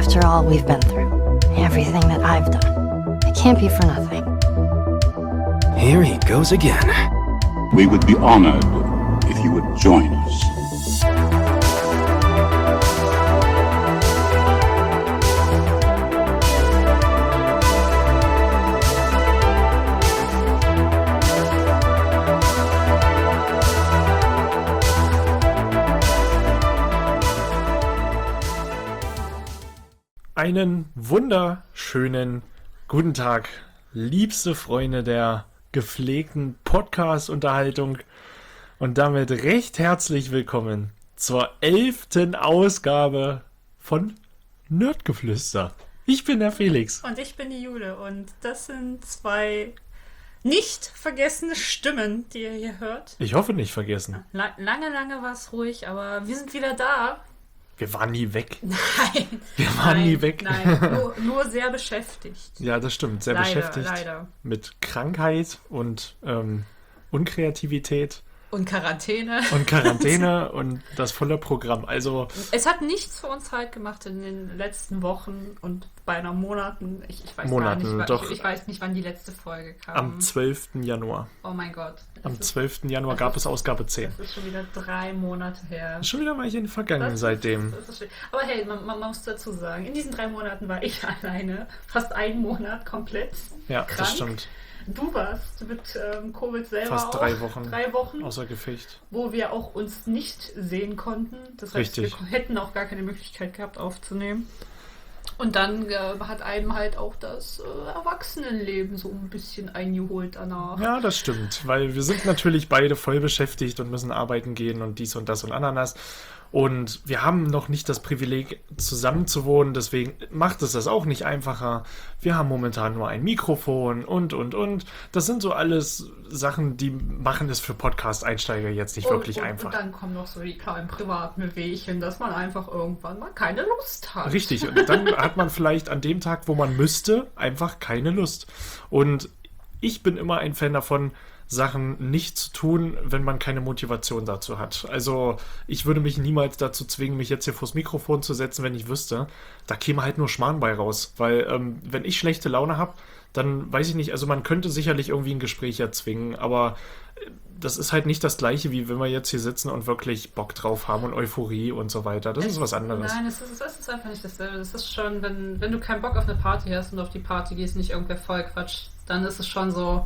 After all we've been through, everything that I've done, it can't be for nothing. Here he goes again. We would be honored if you would join us. Einen wunderschönen guten Tag, liebste Freunde der gepflegten Podcast-Unterhaltung und damit recht herzlich willkommen zur 11. Ausgabe von Nerdgeflüster. Ich bin der Felix. Und ich bin die Jule und das sind zwei nicht vergessene Stimmen, die ihr hier hört. Ich hoffe nicht vergessen. Lange war es ruhig, aber wir sind wieder da. Wir waren nie weg. Nein. Wir waren nie weg. Nein, nur sehr beschäftigt. Ja, das stimmt. Sehr beschäftigt. Leider. Mit Krankheit und Unkreativität. Und Quarantäne. Und das volle Programm. Also es hat nichts für uns halt gemacht in den letzten Wochen und beinahe Monaten. Ich weiß nicht, wann die letzte Folge kam. Am 12. Januar. Oh mein Gott. Am 12. Januar gab es Ausgabe 10. Das ist schon wieder 3 Monate her. Schon wieder war ich vergangen seitdem. Aber hey, man muss dazu sagen, in diesen 3 Monaten war ich alleine. Fast 1 Monat komplett Ja, krank. das stimmt. Du warst mit Covid selber fast auch. 3 Wochen. 3 Wochen. Außer Gefecht. Wo wir auch uns nicht sehen konnten. Das heißt, Richtig. wir hätten auch gar keine Möglichkeit gehabt aufzunehmen. Und dann hat einem halt auch das Erwachsenenleben so ein bisschen eingeholt danach. Ja, das stimmt, weil wir sind natürlich beide voll beschäftigt und müssen arbeiten gehen und dies und das und Ananas. Und wir haben noch nicht das Privileg, zusammen zu wohnen, deswegen macht es das auch nicht einfacher. Wir haben momentan nur ein Mikrofon und. Das sind so alles Sachen, die machen es für Podcast-Einsteiger jetzt nicht wirklich einfach. Und dann kommen noch so die kleinen privaten Wehchen, dass man einfach irgendwann mal keine Lust hat. Richtig, und dann hat man vielleicht an dem Tag, wo man müsste, einfach keine Lust. Und ich bin immer ein Fan davon, Sachen nicht zu tun, wenn man keine Motivation dazu hat. Also ich würde mich niemals dazu zwingen, mich jetzt hier vors Mikrofon zu setzen, wenn ich wüsste, da käme halt nur Schmarrn bei raus. Weil wenn ich schlechte Laune habe, dann weiß ich nicht, also man könnte sicherlich irgendwie ein Gespräch erzwingen, aber das ist halt nicht das Gleiche, wie wenn wir jetzt hier sitzen und wirklich Bock drauf haben und Euphorie und so weiter. Das ist was anderes. Nein, es ist einfach nicht dasselbe. Das ist schon, wenn du keinen Bock auf eine Party hast und auf die Party gehst, nicht irgendwer voll quatscht, dann ist es schon so,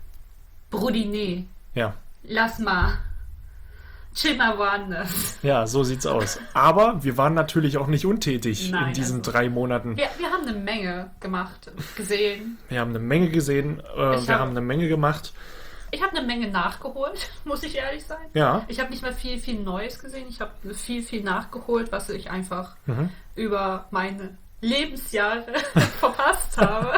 Brudi, nee. Ja. Lass mal. Chill mal woanders. Ja, so sieht's aus. Aber wir waren natürlich auch nicht untätig in diesen 3 Monaten. Wir haben eine Menge gesehen. Wir haben eine Menge gesehen, wir haben eine Menge gemacht. Ich habe eine Menge nachgeholt, muss ich ehrlich sein. Ja. Ich habe nicht mehr viel Neues gesehen. Ich habe viel nachgeholt, was ich einfach über meine Lebensjahre verpasst habe.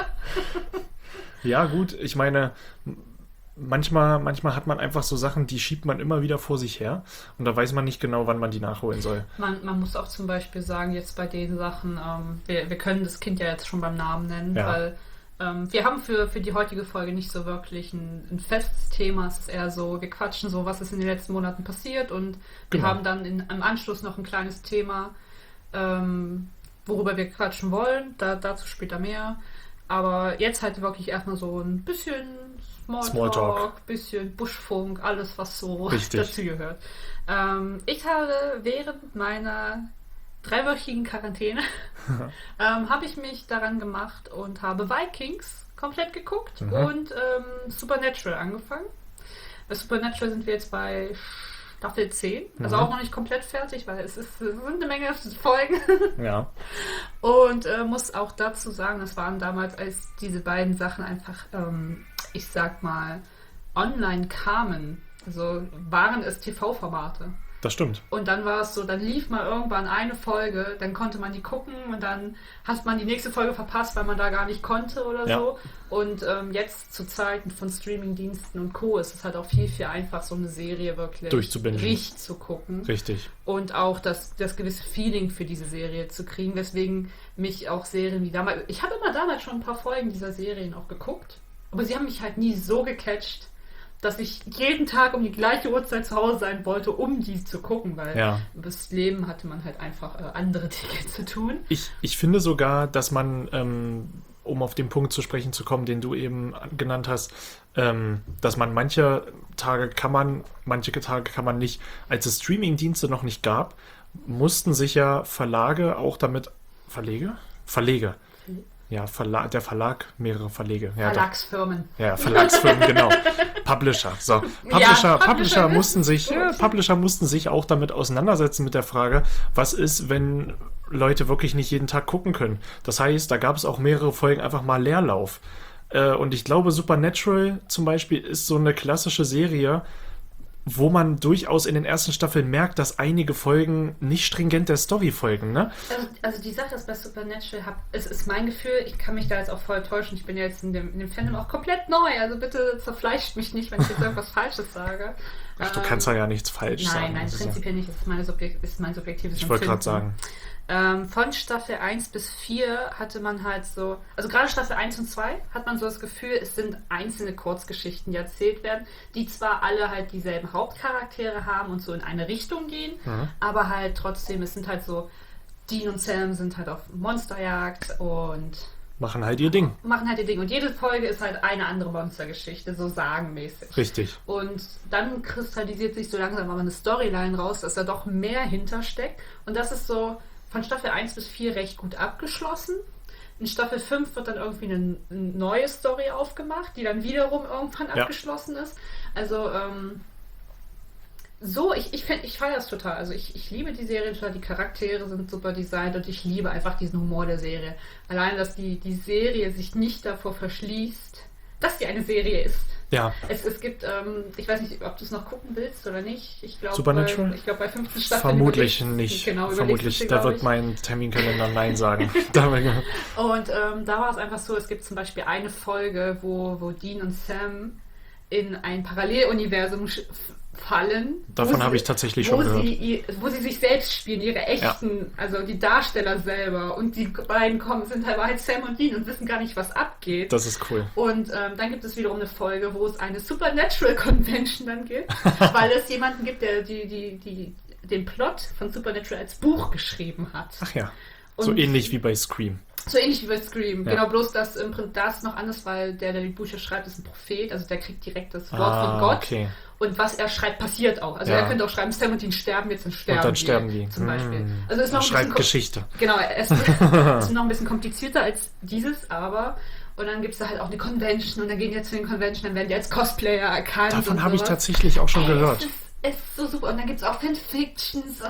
Ja, gut, ich meine, manchmal hat man einfach so Sachen, die schiebt man immer wieder vor sich her und da weiß man nicht genau, wann man die nachholen soll. Man muss auch zum Beispiel sagen, jetzt bei den Sachen, wir können das Kind ja jetzt schon beim Namen nennen, weil wir haben für die heutige Folge nicht so wirklich ein festes Thema. Es ist eher so, wir quatschen so, was ist in den letzten Monaten passiert und wir haben dann im Anschluss noch ein kleines Thema, worüber wir quatschen wollen. Dazu später mehr. Aber jetzt halt wirklich erstmal so ein bisschen Smalltalk, bisschen Buschfunk, alles was so dazu gehört. Ich habe während meiner 3-wöchigen Quarantäne habe ich mich daran gemacht und habe Vikings komplett geguckt und Supernatural angefangen. Bei Supernatural sind wir jetzt bei Staffel 10, also auch noch nicht komplett fertig, weil es sind eine Menge Folgen. Ja. Und muss auch dazu sagen, das waren damals, als diese beiden Sachen einfach, ich sag mal, online kamen, also waren es TV-Formate. Das stimmt. Und dann war es so, dann lief mal irgendwann eine Folge, dann konnte man die gucken und dann hat man die nächste Folge verpasst, weil man da gar nicht konnte oder so. Und jetzt zu Zeiten von Streamingdiensten und Co. ist es halt auch viel einfach, so eine Serie wirklich richtig zu gucken. Richtig. Und auch das gewisse Feeling für diese Serie zu kriegen, weswegen mich auch Serien wie damals, ich habe immer damals schon ein paar Folgen dieser Serien auch geguckt, aber sie haben mich halt nie so gecatcht, dass ich jeden Tag um die gleiche Uhrzeit zu Hause sein wollte, um die zu gucken, weil das Leben hatte man halt einfach andere Dinge zu tun. Ich finde sogar, dass man, um auf den Punkt zu sprechen zu kommen, den du eben genannt hast, dass man manche Tage kann man nicht. Als es Streaming-Dienste noch nicht gab, mussten sich ja Verlage auch damit... Verlege. Ja, der Verlag, mehrere Verlege. Ja, Verlagsfirmen. Ja, Verlagsfirmen, genau. Publisher. So. Publisher mussten sich auch damit auseinandersetzen mit der Frage, was ist, wenn Leute wirklich nicht jeden Tag gucken können. Das heißt, da gab es auch mehrere Folgen einfach mal Leerlauf. Und ich glaube, Supernatural zum Beispiel ist so eine klassische Serie, wo man durchaus in den ersten Staffeln merkt, dass einige Folgen nicht stringent der Story folgen, ne? Also die Sache ist bei Supernatural, es ist mein Gefühl, ich kann mich da jetzt auch voll täuschen, ich bin ja jetzt in dem Fandom auch komplett neu, also bitte zerfleischt mich nicht, wenn ich jetzt irgendwas Falsches sage. Ach, du kannst da ja nichts falsch sagen. Nein, prinzipiell nicht, das ist mein subjektives Empfinden. Ich wollte gerade sagen. Von Staffel 1 bis 4 hatte man halt so, also gerade Staffel 1 und 2 hat man so das Gefühl, es sind einzelne Kurzgeschichten, die erzählt werden, die zwar alle halt dieselben Hauptcharaktere haben und so in eine Richtung gehen, aber halt trotzdem, es sind halt so, Dean und Sam sind halt auf Monsterjagd und machen halt ihr Ding. Und jede Folge ist halt eine andere Monstergeschichte, so sagenmäßig. Richtig. Und dann kristallisiert sich so langsam aber eine Storyline raus, dass da doch mehr hintersteckt. Und das ist so von Staffel 1 bis 4 recht gut abgeschlossen. In Staffel 5 wird dann irgendwie eine neue Story aufgemacht, die dann wiederum irgendwann abgeschlossen ist. Also, ich feiere das total. Also ich liebe die Serie total, die Charaktere sind super designt und ich liebe einfach diesen Humor der Serie. Allein, dass die Serie sich nicht davor verschließt, dass sie eine Serie ist. Ja. Es gibt, ich weiß nicht, ob du es noch gucken willst oder nicht. Ich glaube, Supernatural? Ich glaube, bei 15 Staffeln vermutlich nicht. Genau, vermutlich, da wird mein Terminkalender Nein sagen. Und da war es einfach so, es gibt zum Beispiel eine Folge, wo Dean und Sam in ein Paralleluniversum fallen. Davon habe ich tatsächlich schon gehört. Wo sie sich selbst spielen, ihre echten, also die Darsteller selber. Und die beiden sind halt Sam und Dean und wissen gar nicht, was abgeht. Das ist cool. Und dann gibt es wiederum eine Folge, wo es eine Supernatural Convention dann gibt, weil es jemanden gibt, der den Plot von Supernatural als Buch geschrieben hat. Ach ja. So ähnlich wie bei Scream. So ähnlich wie bei Scream, genau, bloß dass im Prinzip das noch anders, weil der die Bücher schreibt, ist ein Prophet, also der kriegt direkt das Wort von Gott. Okay. Und was er schreibt, passiert auch. Also er könnte auch schreiben, Sam und Dean sterben jetzt und sterben. Und dann sterben die. Zum Beispiel. Also ist noch schreibt Geschichte. Genau, es ist noch ein bisschen komplizierter als dieses, aber und dann gibt es da halt auch eine Convention und dann gehen die jetzt zu den Convention, dann werden die als Cosplayer erkannt. Davon habe ich tatsächlich auch schon gehört. Es ist so super. Und dann gibt es auch Fanfictions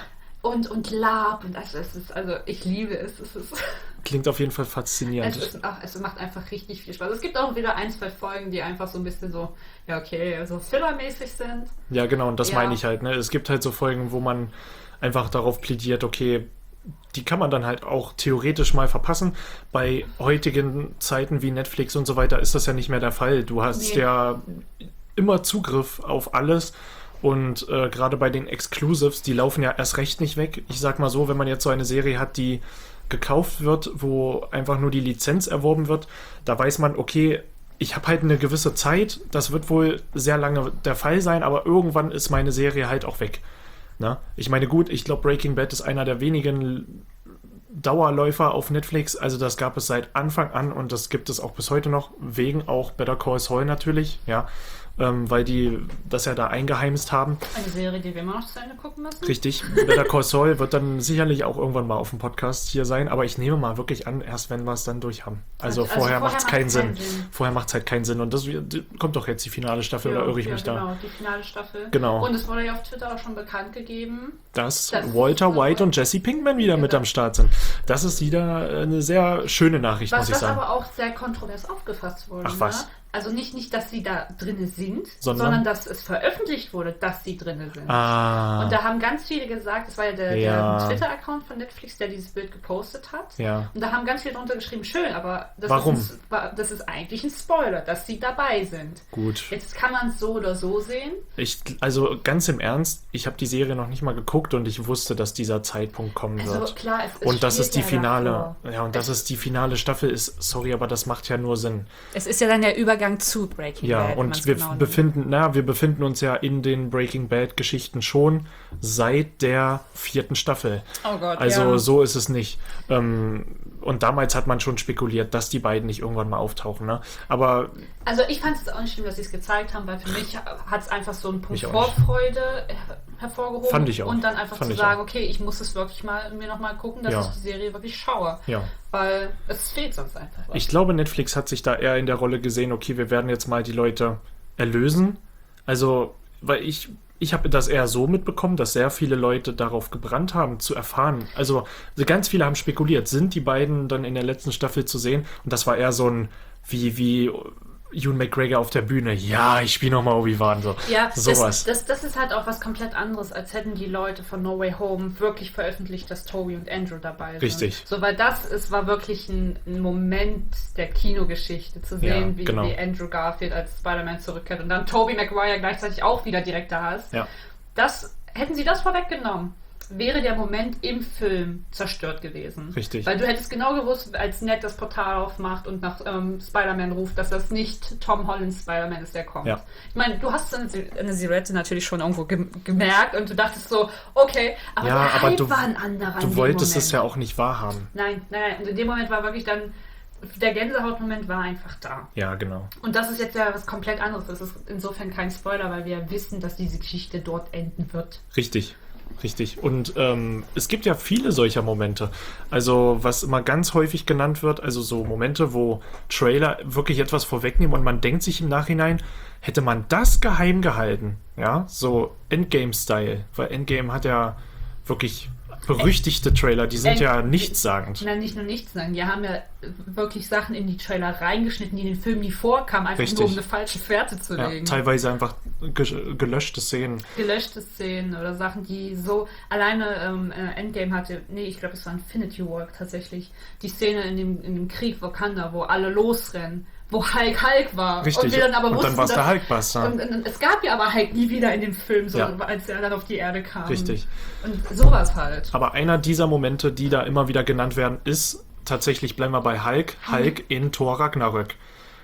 und Lab und also ich liebe es. Klingt auf jeden Fall faszinierend. Es macht einfach richtig viel Spaß. Es gibt auch wieder 1, 2 Folgen, die einfach so ein bisschen so, so Filler-mäßig sind. Ja, genau, und das meine ich halt, ne? Es gibt halt so Folgen, wo man einfach darauf plädiert, okay, die kann man dann halt auch theoretisch mal verpassen. Bei heutigen Zeiten wie Netflix und so weiter ist das ja nicht mehr der Fall. Du hast ja immer Zugriff auf alles. Und gerade bei den Exclusives, die laufen ja erst recht nicht weg. Ich sag mal so, wenn man jetzt so eine Serie hat, die gekauft wird, wo einfach nur die Lizenz erworben wird, da weiß man, okay, ich habe halt eine gewisse Zeit, das wird wohl sehr lange der Fall sein, aber irgendwann ist meine Serie halt auch weg. Na? Ich meine, gut, ich glaube, Breaking Bad ist einer der wenigen Dauerläufer auf Netflix, also das gab es seit Anfang an und das gibt es auch bis heute noch, wegen auch Better Call Saul natürlich, ja. Weil die das ja da eingeheimst haben. Eine Serie, die wir immer noch zu Ende gucken müssen. Richtig. Better Call Saul wird dann sicherlich auch irgendwann mal auf dem Podcast hier sein, aber ich nehme mal wirklich an, erst wenn wir es dann durch haben. Also vorher macht es keinen Sinn. Vorher macht es halt keinen Sinn und das kommt doch jetzt die finale Staffel, oder irre ich mich da? Genau, die finale Staffel. Genau. Und es wurde ja auf Twitter auch schon bekannt gegeben, dass Walter White und Jesse Pinkman wieder mit am Start sind. Das ist wieder eine sehr schöne Nachricht, muss ich sagen. Was aber auch sehr kontrovers aufgefasst wurde. Ach was? Also nicht, dass sie da drinne sind, sondern dass es veröffentlicht wurde, dass sie drinne sind. Und da haben ganz viele gesagt, das war ja der Twitter-Account von Netflix, der dieses Bild gepostet hat. Ja. Und da haben ganz viele drunter geschrieben, schön, aber das ist eigentlich ein Spoiler, dass sie dabei sind. Gut. Jetzt kann man es so oder so sehen. Also ganz im Ernst, ich habe die Serie noch nicht mal geguckt und ich wusste, dass dieser Zeitpunkt kommen wird. Also klar, und dass es die Finale, dass es die finale Staffel ist, sorry, aber das macht ja nur Sinn. Es ist ja dann der Übergang Übergang zu Breaking Bad. Ja, und wir befinden uns ja in den Breaking Bad-Geschichten schon seit der 4. Staffel. Oh Gott, also so ist es nicht. Und damals hat man schon spekuliert, dass die beiden nicht irgendwann mal auftauchen. Ne? Aber also ich fand es auch nicht schlimm, dass sie es gezeigt haben, weil für mich hat es einfach so einen Punkt Vorfreude hervorgehoben. Fand ich auch. Und dann einfach zu sagen, okay, ich muss es wirklich mir nochmal gucken, dass ich die Serie wirklich schaue. Ja. Weil es fehlt sonst einfach was. Ich glaube, Netflix hat sich da eher in der Rolle gesehen, okay, wir werden jetzt mal die Leute erlösen. Also, weil ich habe das eher so mitbekommen, dass sehr viele Leute darauf gebrannt haben, zu erfahren. Also ganz viele haben spekuliert, sind die beiden dann in der letzten Staffel zu sehen? Und das war eher so ein, wie Ewan McGregor auf der Bühne. Ja, ich spiele nochmal Obi-Wan. So. Ja, sowas. Das ist halt auch was komplett anderes, als hätten die Leute von No Way Home wirklich veröffentlicht, dass Toby und Andrew dabei sind. Richtig. So, weil war wirklich ein Moment der Kinogeschichte, zu sehen, wie Andrew Garfield als Spider-Man zurückkehrt und dann Tobey Maguire gleichzeitig auch wieder direkt da ist. Ja. Hätten sie das vorweggenommen, wäre der Moment im Film zerstört gewesen. Richtig. Weil du hättest genau gewusst, als Ned das Portal aufmacht und nach Spider-Man ruft, dass das nicht Tom Hollands Spider-Man ist, der kommt. Ja. Ich meine, du hast es in der Silhouette natürlich schon irgendwo gemerkt und du dachtest so, okay, aber der Hype war ein anderer. Du wolltest es ja auch nicht wahrhaben. Nein. Und in dem Moment war wirklich dann, der Gänsehautmoment war einfach da. Ja, genau. Und das ist jetzt ja was komplett anderes. Das ist insofern kein Spoiler, weil wir wissen, dass diese Geschichte dort enden wird. Richtig. Und es gibt ja viele solcher Momente. Also was immer ganz häufig genannt wird, also so Momente, wo Trailer wirklich etwas vorwegnehmen und man denkt sich im Nachhinein, hätte man das geheim gehalten, ja, so Endgame-Style, weil Endgame hat ja wirklich berüchtigte Trailer, die sind ja nichtssagend. Nein, nicht nur nichtssagend. Die haben ja wirklich Sachen in die Trailer reingeschnitten, die in den Film nie vorkamen, einfach nur um eine falsche Fährte zu legen. Teilweise einfach gelöschte Szenen. Gelöschte Szenen oder Sachen, die so alleine Endgame hatte, ich glaube, es war Infinity War tatsächlich, die Szene in dem Krieg Wakanda, wo alle losrennen, wo Hulk war. Richtig. Und wir dann aber und dann war es der Hulkbuster. Und es gab ja aber Hulk nie wieder in dem Film, so, als er dann auf die Erde kam. Richtig. Und sowas halt. Aber einer dieser Momente, die da immer wieder genannt werden, ist tatsächlich, bleiben wir bei Hulk in Thor Ragnarök.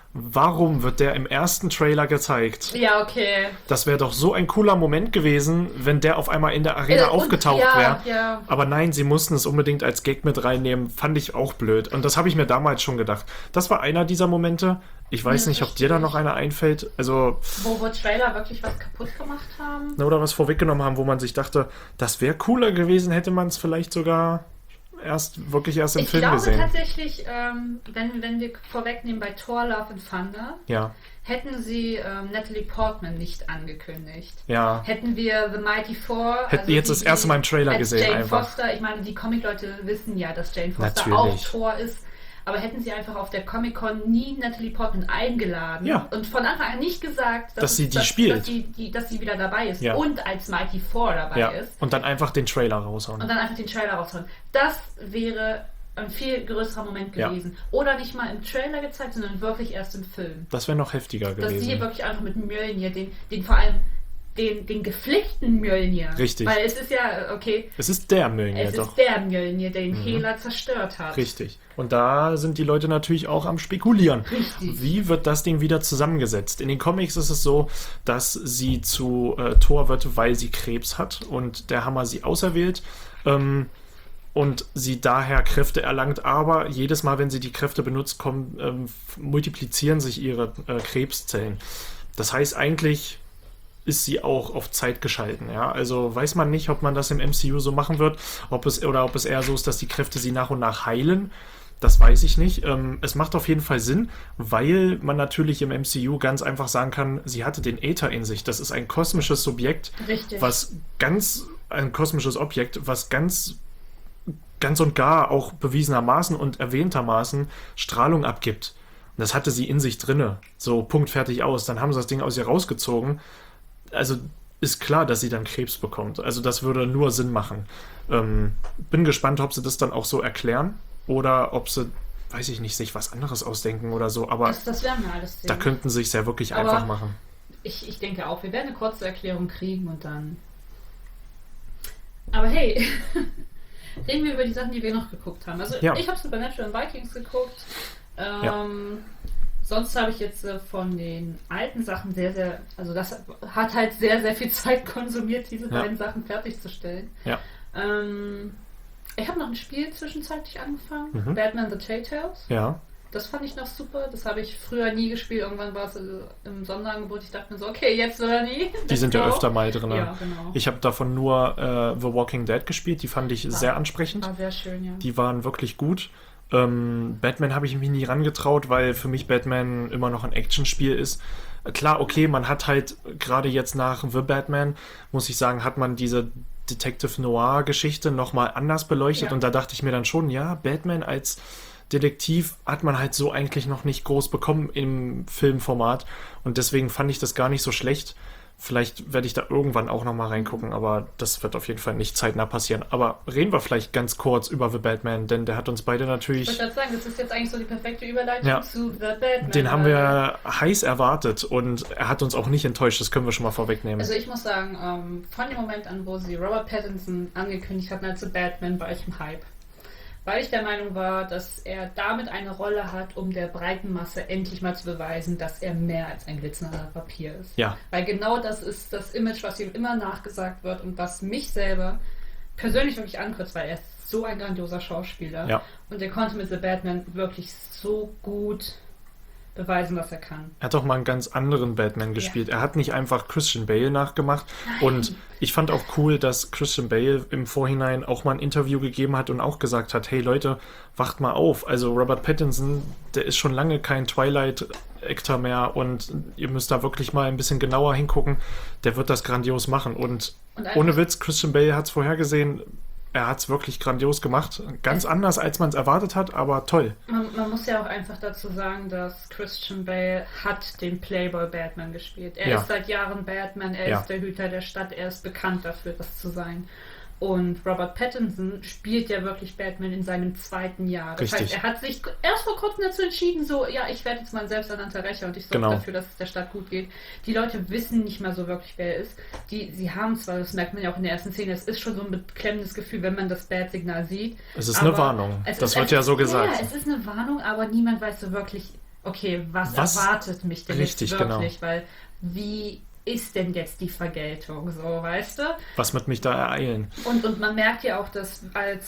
Warum wird der im ersten Trailer gezeigt? Ja, okay. Das wäre doch so ein cooler Moment gewesen, wenn der auf einmal in der Arena aufgetaucht wäre. Ja. Aber nein, sie mussten es unbedingt als Gag mit reinnehmen. Fand ich auch blöd. Und das habe ich mir damals schon gedacht. Das war einer dieser Momente. Ich weiß nicht, ob dir da noch einer einfällt. Also, wo Trailer wirklich was kaputt gemacht haben? Oder was vorweggenommen haben, wo man sich dachte, das wäre cooler gewesen, hätte man es vielleicht sogar erst im Film gesehen. Ich glaube tatsächlich, wenn wir vorwegnehmen bei Thor Love and Thunder, hätten sie Natalie Portman nicht angekündigt. Ja. Hätten wir The Mighty Four, hätten jetzt das erste Mal im Trailer gesehen. Jane einfach. Foster, ich meine, die Comic-Leute wissen ja, dass Jane Foster auch Thor ist. Aber hätten sie einfach auf der Comic-Con nie Natalie Portman eingeladen und von Anfang an nicht gesagt, dass sie spielt. Dass sie wieder dabei ist und als Mighty Four dabei ist. Und dann einfach den Trailer raushauen. Das wäre ein viel größerer Moment gewesen. Oder nicht mal im Trailer gezeigt, sondern wirklich erst im Film. Das wäre noch heftiger gewesen. Dass sie hier wirklich einfach mit Mjölnir, den vor allem den geflickten Mjölnir. Richtig. Weil es ist ja, okay. Es ist der Mjölnir, doch. Es ist der Mjölnir, der den Hela zerstört hat. Richtig. Und da sind die Leute natürlich auch am Spekulieren. Richtig. Wie wird das Ding wieder zusammengesetzt? In den Comics ist es so, dass sie zu Thor wird, weil sie Krebs hat und der Hammer sie auserwählt. Und sie daher Kräfte erlangt, aber jedes Mal, wenn sie die Kräfte benutzt, multiplizieren sich ihre Krebszellen. Das heißt, eigentlich ist sie auch auf Zeit geschalten. Ja? Also weiß man nicht, ob man das im MCU so machen wird, ob es eher so ist, dass die Kräfte sie nach und nach heilen. Das weiß ich nicht. Es macht auf jeden Fall Sinn, weil man natürlich im MCU ganz einfach sagen kann, sie hatte den Äther in sich. Das ist ein kosmisches Subjekt, was ganz und gar auch bewiesenermaßen und erwähntermaßen Strahlung abgibt. Und das hatte sie in sich drinne. So, Punkt, fertig, aus. Dann haben sie das Ding aus ihr rausgezogen. Also ist klar, dass sie dann Krebs bekommt. Also das würde nur Sinn machen. Bin gespannt, ob sie das dann auch so erklären oder ob sie, weiß ich nicht, sich was anderes ausdenken oder so. Aber das werden wir alles sehen. Da könnten sie es ja wirklich einfach machen. Ich denke auch, wir werden eine kurze Erklärung kriegen und dann... Aber hey... Reden wir über die Sachen, die wir noch geguckt haben. Also ich habe Supernatural und Vikings geguckt. Sonst habe ich jetzt von den alten Sachen also das hat halt sehr, sehr viel Zeit konsumiert, diese beiden Sachen fertigzustellen. Ja. Ich habe noch ein Spiel zwischenzeitlich angefangen, Batman the Telltales. Ja. Das fand ich noch super. Das habe ich früher nie gespielt. Irgendwann war es im Sonderangebot. Ich dachte mir so, okay, jetzt oder nie. Die sind ja öfter mal drin. Ja, genau. Ich habe davon nur The Walking Dead gespielt. Die fand ich sehr ansprechend. War sehr schön, ja. Die waren wirklich gut. Batman habe ich mich nie rangetraut, weil für mich Batman immer noch ein Actionspiel ist. Klar, okay, man hat halt gerade jetzt nach The Batman, muss ich sagen, hat man diese Detective Noir-Geschichte nochmal anders beleuchtet. Und da dachte ich mir dann schon, ja, Batman als Detektiv hat man halt so eigentlich noch nicht groß bekommen im Filmformat und deswegen fand ich das gar nicht so schlecht. Vielleicht werde ich da irgendwann auch nochmal reingucken, aber das wird auf jeden Fall nicht zeitnah passieren. Aber reden wir vielleicht ganz kurz über The Batman, denn der hat uns beide natürlich... Ich wollte gerade sagen, das ist jetzt eigentlich so die perfekte Überleitung zu The Batman. Den haben wir heiß erwartet und er hat uns auch nicht enttäuscht, das können wir schon mal vorwegnehmen. Also ich muss sagen, von dem Moment an, wo sie Robert Pattinson angekündigt hatten als The Batman, war ich im Hype. Weil ich der Meinung war, dass er damit eine Rolle hat, um der breiten Masse endlich mal zu beweisen, dass er mehr als ein glitzernder Papier ist. Ja. Weil genau das ist das Image, was ihm immer nachgesagt wird und was mich selber persönlich wirklich ankürzt, weil er ist so ein grandioser Schauspieler. Ja. Und er konnte mit The Batman wirklich so gut beweisen, was er kann. Er hat auch mal einen ganz anderen Batman gespielt. Er hat nicht einfach Christian Bale nachgemacht. Nein. Und ich fand auch cool, dass Christian Bale im Vorhinein auch mal ein Interview gegeben hat und auch gesagt hat, hey Leute, wacht mal auf. Also Robert Pattinson, der ist schon lange kein Twilight-Actor mehr und ihr müsst da wirklich mal ein bisschen genauer hingucken. Der wird das grandios machen. Und ohne Witz, Christian Bale hat es vorhergesehen. Er hat es wirklich grandios gemacht. Ganz anders, als man es erwartet hat, aber toll. Man muss ja auch einfach dazu sagen, dass Christian Bale hat den Playboy Batman gespielt. Er ist seit Jahren Batman, er ist der Hüter der Stadt, er ist bekannt dafür, das zu sein. Und Robert Pattinson spielt ja wirklich Batman in seinem 2. Jahr. Das heißt, er hat sich erst vor kurzem dazu entschieden, so, ja, ich werde jetzt mal ein selbsternannter Rächer und ich sorge dafür, dass es der Stadt gut geht. Die Leute wissen nicht mal so wirklich, wer er ist. Sie haben zwar, das merkt man ja auch in der ersten Szene, es ist schon so ein beklemmendes Gefühl, wenn man das Bat-Signal sieht. Es ist eine Warnung. Das wird ja so gesagt. Ja, es ist eine Warnung, aber niemand weiß so wirklich, okay, was erwartet mich denn jetzt wirklich? Weil, wie ist denn jetzt die Vergeltung, so, weißt du? Was wird mich da ereilen? Und man merkt ja auch, dass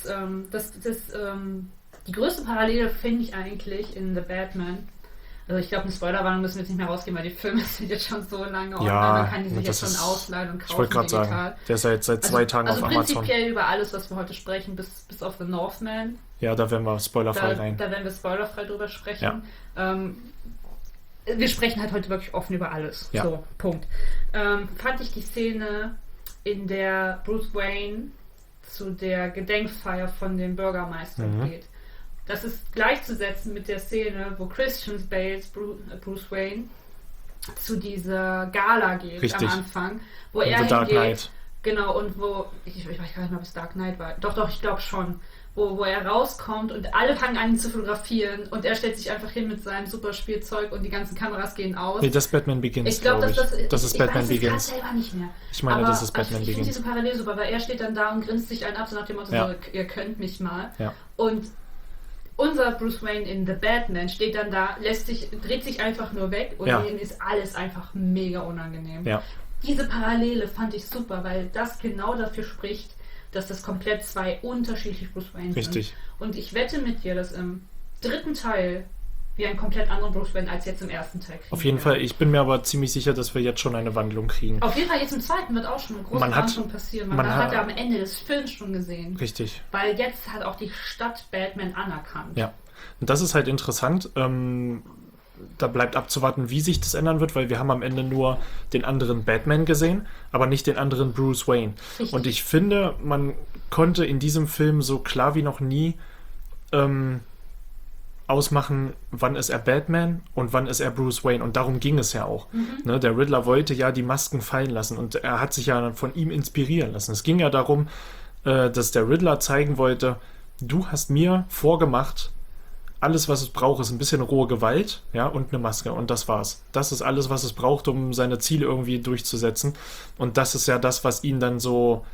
die größte Parallele finde ich eigentlich in The Batman. Also ich glaube, eine Spoilerwarnung müssen wir jetzt nicht mehr rausgehen, weil die Filme sind jetzt schon so lange online, man kann die sich jetzt schon ausleihen und kaufen. Ich wollte gerade sagen, der ist seit 2 Tagen auf Amazon. Also prinzipiell über alles, was wir heute sprechen, bis auf The Northman. Ja, da werden wir spoilerfrei rein. Da werden wir spoilerfrei drüber sprechen. Ja. Wir sprechen halt heute wirklich offen über alles. Ja. So, Punkt. Fand ich die Szene, in der Bruce Wayne zu der Gedenkfeier von dem Bürgermeister geht. Das ist gleichzusetzen mit der Szene, wo Christian Bales Bruce Wayne zu dieser Gala geht am Anfang. Wo er hingeht. Dark Knight. Genau, und wo, ich weiß gar nicht mehr, ob es Dark Knight war. Doch, ich glaube schon. Wo er rauskommt und alle fangen an, ihn zu fotografieren und er stellt sich einfach hin mit seinem super Spielzeug und die ganzen Kameras gehen aus. Nee, das ist Batman Begins, ich glaube, das ist Batman Begins. Ich weiß es selber nicht mehr. Ich meine, das ist Batman Begins. Ich finde diese Parallele super, weil er steht dann da und grinst sich einen ab, so nach dem Motto, so, ihr könnt mich mal. Ja. Und unser Bruce Wayne in The Batman steht dann da, dreht sich einfach nur weg und ihnen ist alles einfach mega unangenehm. Ja. Diese Parallele fand ich super, weil das genau dafür spricht, dass das komplett 2 unterschiedliche Bruce Wayne sind. Richtig. Und ich wette mit dir, dass im 3. Teil wir einen komplett anderen Bruce Wayne als jetzt im 1. Teil kriegen. Auf jeden Fall. Ich bin mir aber ziemlich sicher, dass wir jetzt schon eine Wandlung kriegen. Auf jeden Fall, jetzt im 2. wird auch schon eine große Wandlung passieren. Man hat ja am Ende des Films schon gesehen. Richtig. Weil jetzt hat auch die Stadt Batman anerkannt. Ja. Und das ist halt interessant. Da bleibt abzuwarten, wie sich das ändern wird, weil wir haben am Ende nur den anderen Batman gesehen, aber nicht den anderen Bruce Wayne. Richtig. Und ich finde, man konnte in diesem Film so klar wie noch nie ausmachen, wann ist er Batman und wann ist er Bruce Wayne. Und darum ging es ja auch. Ne, der Riddler wollte ja die Masken fallen lassen und er hat sich ja von ihm inspirieren lassen. Es ging ja darum, dass der Riddler zeigen wollte, du hast mir vorgemacht, alles, was es braucht, ist ein bisschen rohe Gewalt, ja, und eine Maske. Und das war's. Das ist alles, was es braucht, um seine Ziele irgendwie durchzusetzen. Und das ist ja das, was ihn dann so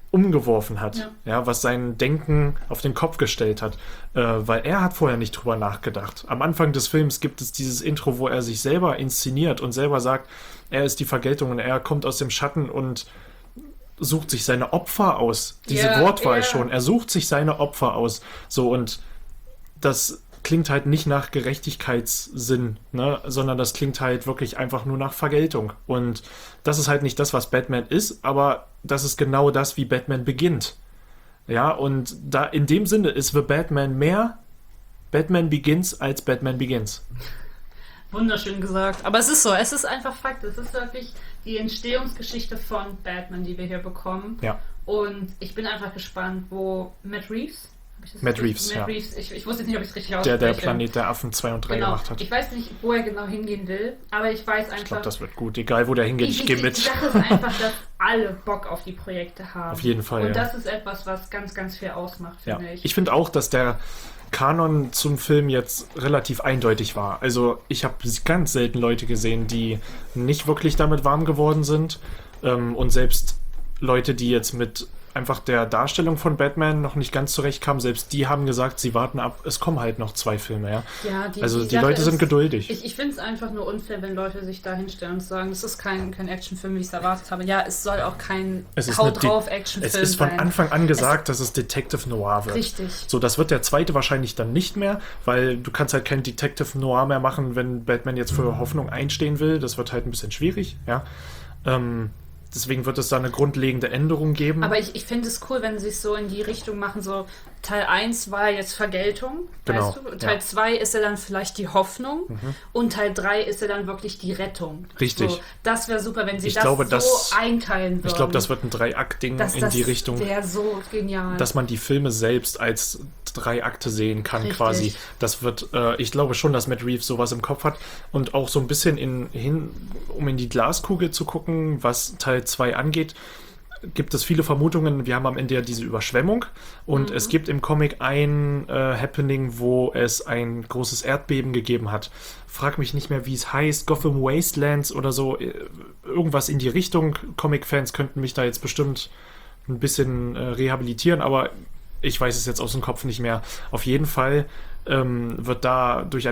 umgeworfen hat, ja, was sein Denken auf den Kopf gestellt hat, weil er hat vorher nicht drüber nachgedacht. Am Anfang des Films gibt es dieses Intro, wo er sich selber inszeniert und selber sagt, er ist die Vergeltung und er kommt aus dem Schatten und sucht sich seine Opfer aus. Diese Wortwahl schon, er sucht sich seine Opfer aus. So, und das klingt halt nicht nach Gerechtigkeitssinn, ne, sondern das klingt halt wirklich einfach nur nach Vergeltung. Und das ist halt nicht das, was Batman ist, aber das ist genau das, wie Batman beginnt. Ja, und da in dem Sinne ist The Batman mehr Batman Begins als Batman Begins. Wunderschön gesagt. Aber es ist so, es ist einfach Fakt. Es ist wirklich die Entstehungsgeschichte von Batman, die wir hier bekommen. Ja. Und ich bin einfach gespannt, wo Matt Reeves, Matt Reeves, ich wusste jetzt nicht, ob ich es richtig ausspreche. Der Planet der Affen 2 und 3 gemacht hat. Ich weiß nicht, wo er genau hingehen will, aber ich weiß einfach... Ich glaube, das wird gut. Egal, wo der hingeht, ich gehe mit. Die Sache ist einfach, dass alle Bock auf die Projekte haben. Auf jeden Fall, Und das ist etwas, was ganz, ganz viel ausmacht, finde ich. Ich finde auch, dass der Kanon zum Film jetzt relativ eindeutig war. Also ich habe ganz selten Leute gesehen, die nicht wirklich damit warm geworden sind. Und selbst Leute, die jetzt mit einfach der Darstellung von Batman noch nicht ganz zurechtkamen, selbst die haben gesagt, sie warten ab, es kommen halt noch 2 Filme, ja. Die Leute sind geduldig. Ich finde es einfach nur unfair, wenn Leute sich da hinstellen und sagen, es ist kein Actionfilm, wie ich es erwartet habe. Ja, es soll auch kein Haut-drauf-Actionfilm sein. Es ist von Anfang an gesagt, dass es Detective Noir wird. Richtig. So, das wird der zweite wahrscheinlich dann nicht mehr, weil du kannst halt kein Detective Noir mehr machen, wenn Batman jetzt für Hoffnung einstehen will. Das wird halt ein bisschen schwierig, ja. Deswegen wird es da eine grundlegende Änderung geben. Aber ich finde es cool, wenn sie es so in die Richtung machen, so Teil 1 war jetzt Vergeltung, genau, weißt du? Teil 2 ist ja dann vielleicht die Hoffnung und Teil 3 ist ja dann wirklich die Rettung. Richtig. So, das wäre super, wenn sie das einteilen würden. Ich glaube, das wird ein 3-Akt-Ding in die Richtung. Das wäre so genial. Dass man die Filme selbst als 3 Akte sehen kann, Richtig. quasi. Das wird, ich glaube schon, dass Matt Reeves sowas im Kopf hat und auch so ein bisschen um in die Glaskugel zu gucken, was Teil 2 angeht, gibt es viele Vermutungen. Wir haben am Ende ja diese Überschwemmung und es gibt im Comic ein Happening, wo es ein großes Erdbeben gegeben hat. Frag mich nicht mehr, wie es heißt, Gotham Wastelands oder so, irgendwas in die Richtung. Comic-Fans könnten mich da jetzt bestimmt ein bisschen rehabilitieren, aber ich weiß es jetzt aus dem Kopf nicht mehr. Auf jeden Fall wird da durch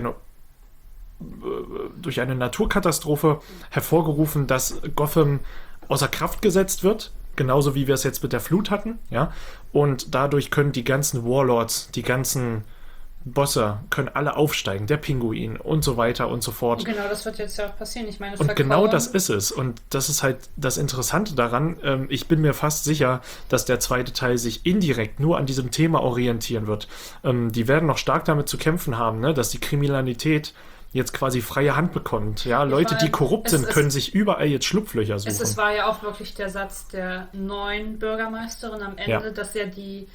eine Naturkatastrophe hervorgerufen, dass Gotham außer Kraft gesetzt wird, genauso wie wir es jetzt mit der Flut hatten, ja, und dadurch können die ganzen Warlords, die ganzen Bosse, können alle aufsteigen, der Pinguin und so weiter und so fort. Und genau, das wird jetzt ja auch passieren. Ich meine, und genau das ist es. Und das ist halt das Interessante daran. Ich bin mir fast sicher, dass der zweite Teil sich indirekt nur an diesem Thema orientieren wird. Die werden noch stark damit zu kämpfen haben, ne, dass die Kriminalität jetzt quasi freie Hand bekommt. Ja, Leute, die korrupt sind, können sich überall jetzt Schlupflöcher suchen. Es war ja auch wirklich der Satz der neuen Bürgermeisterin am Ende, dass ja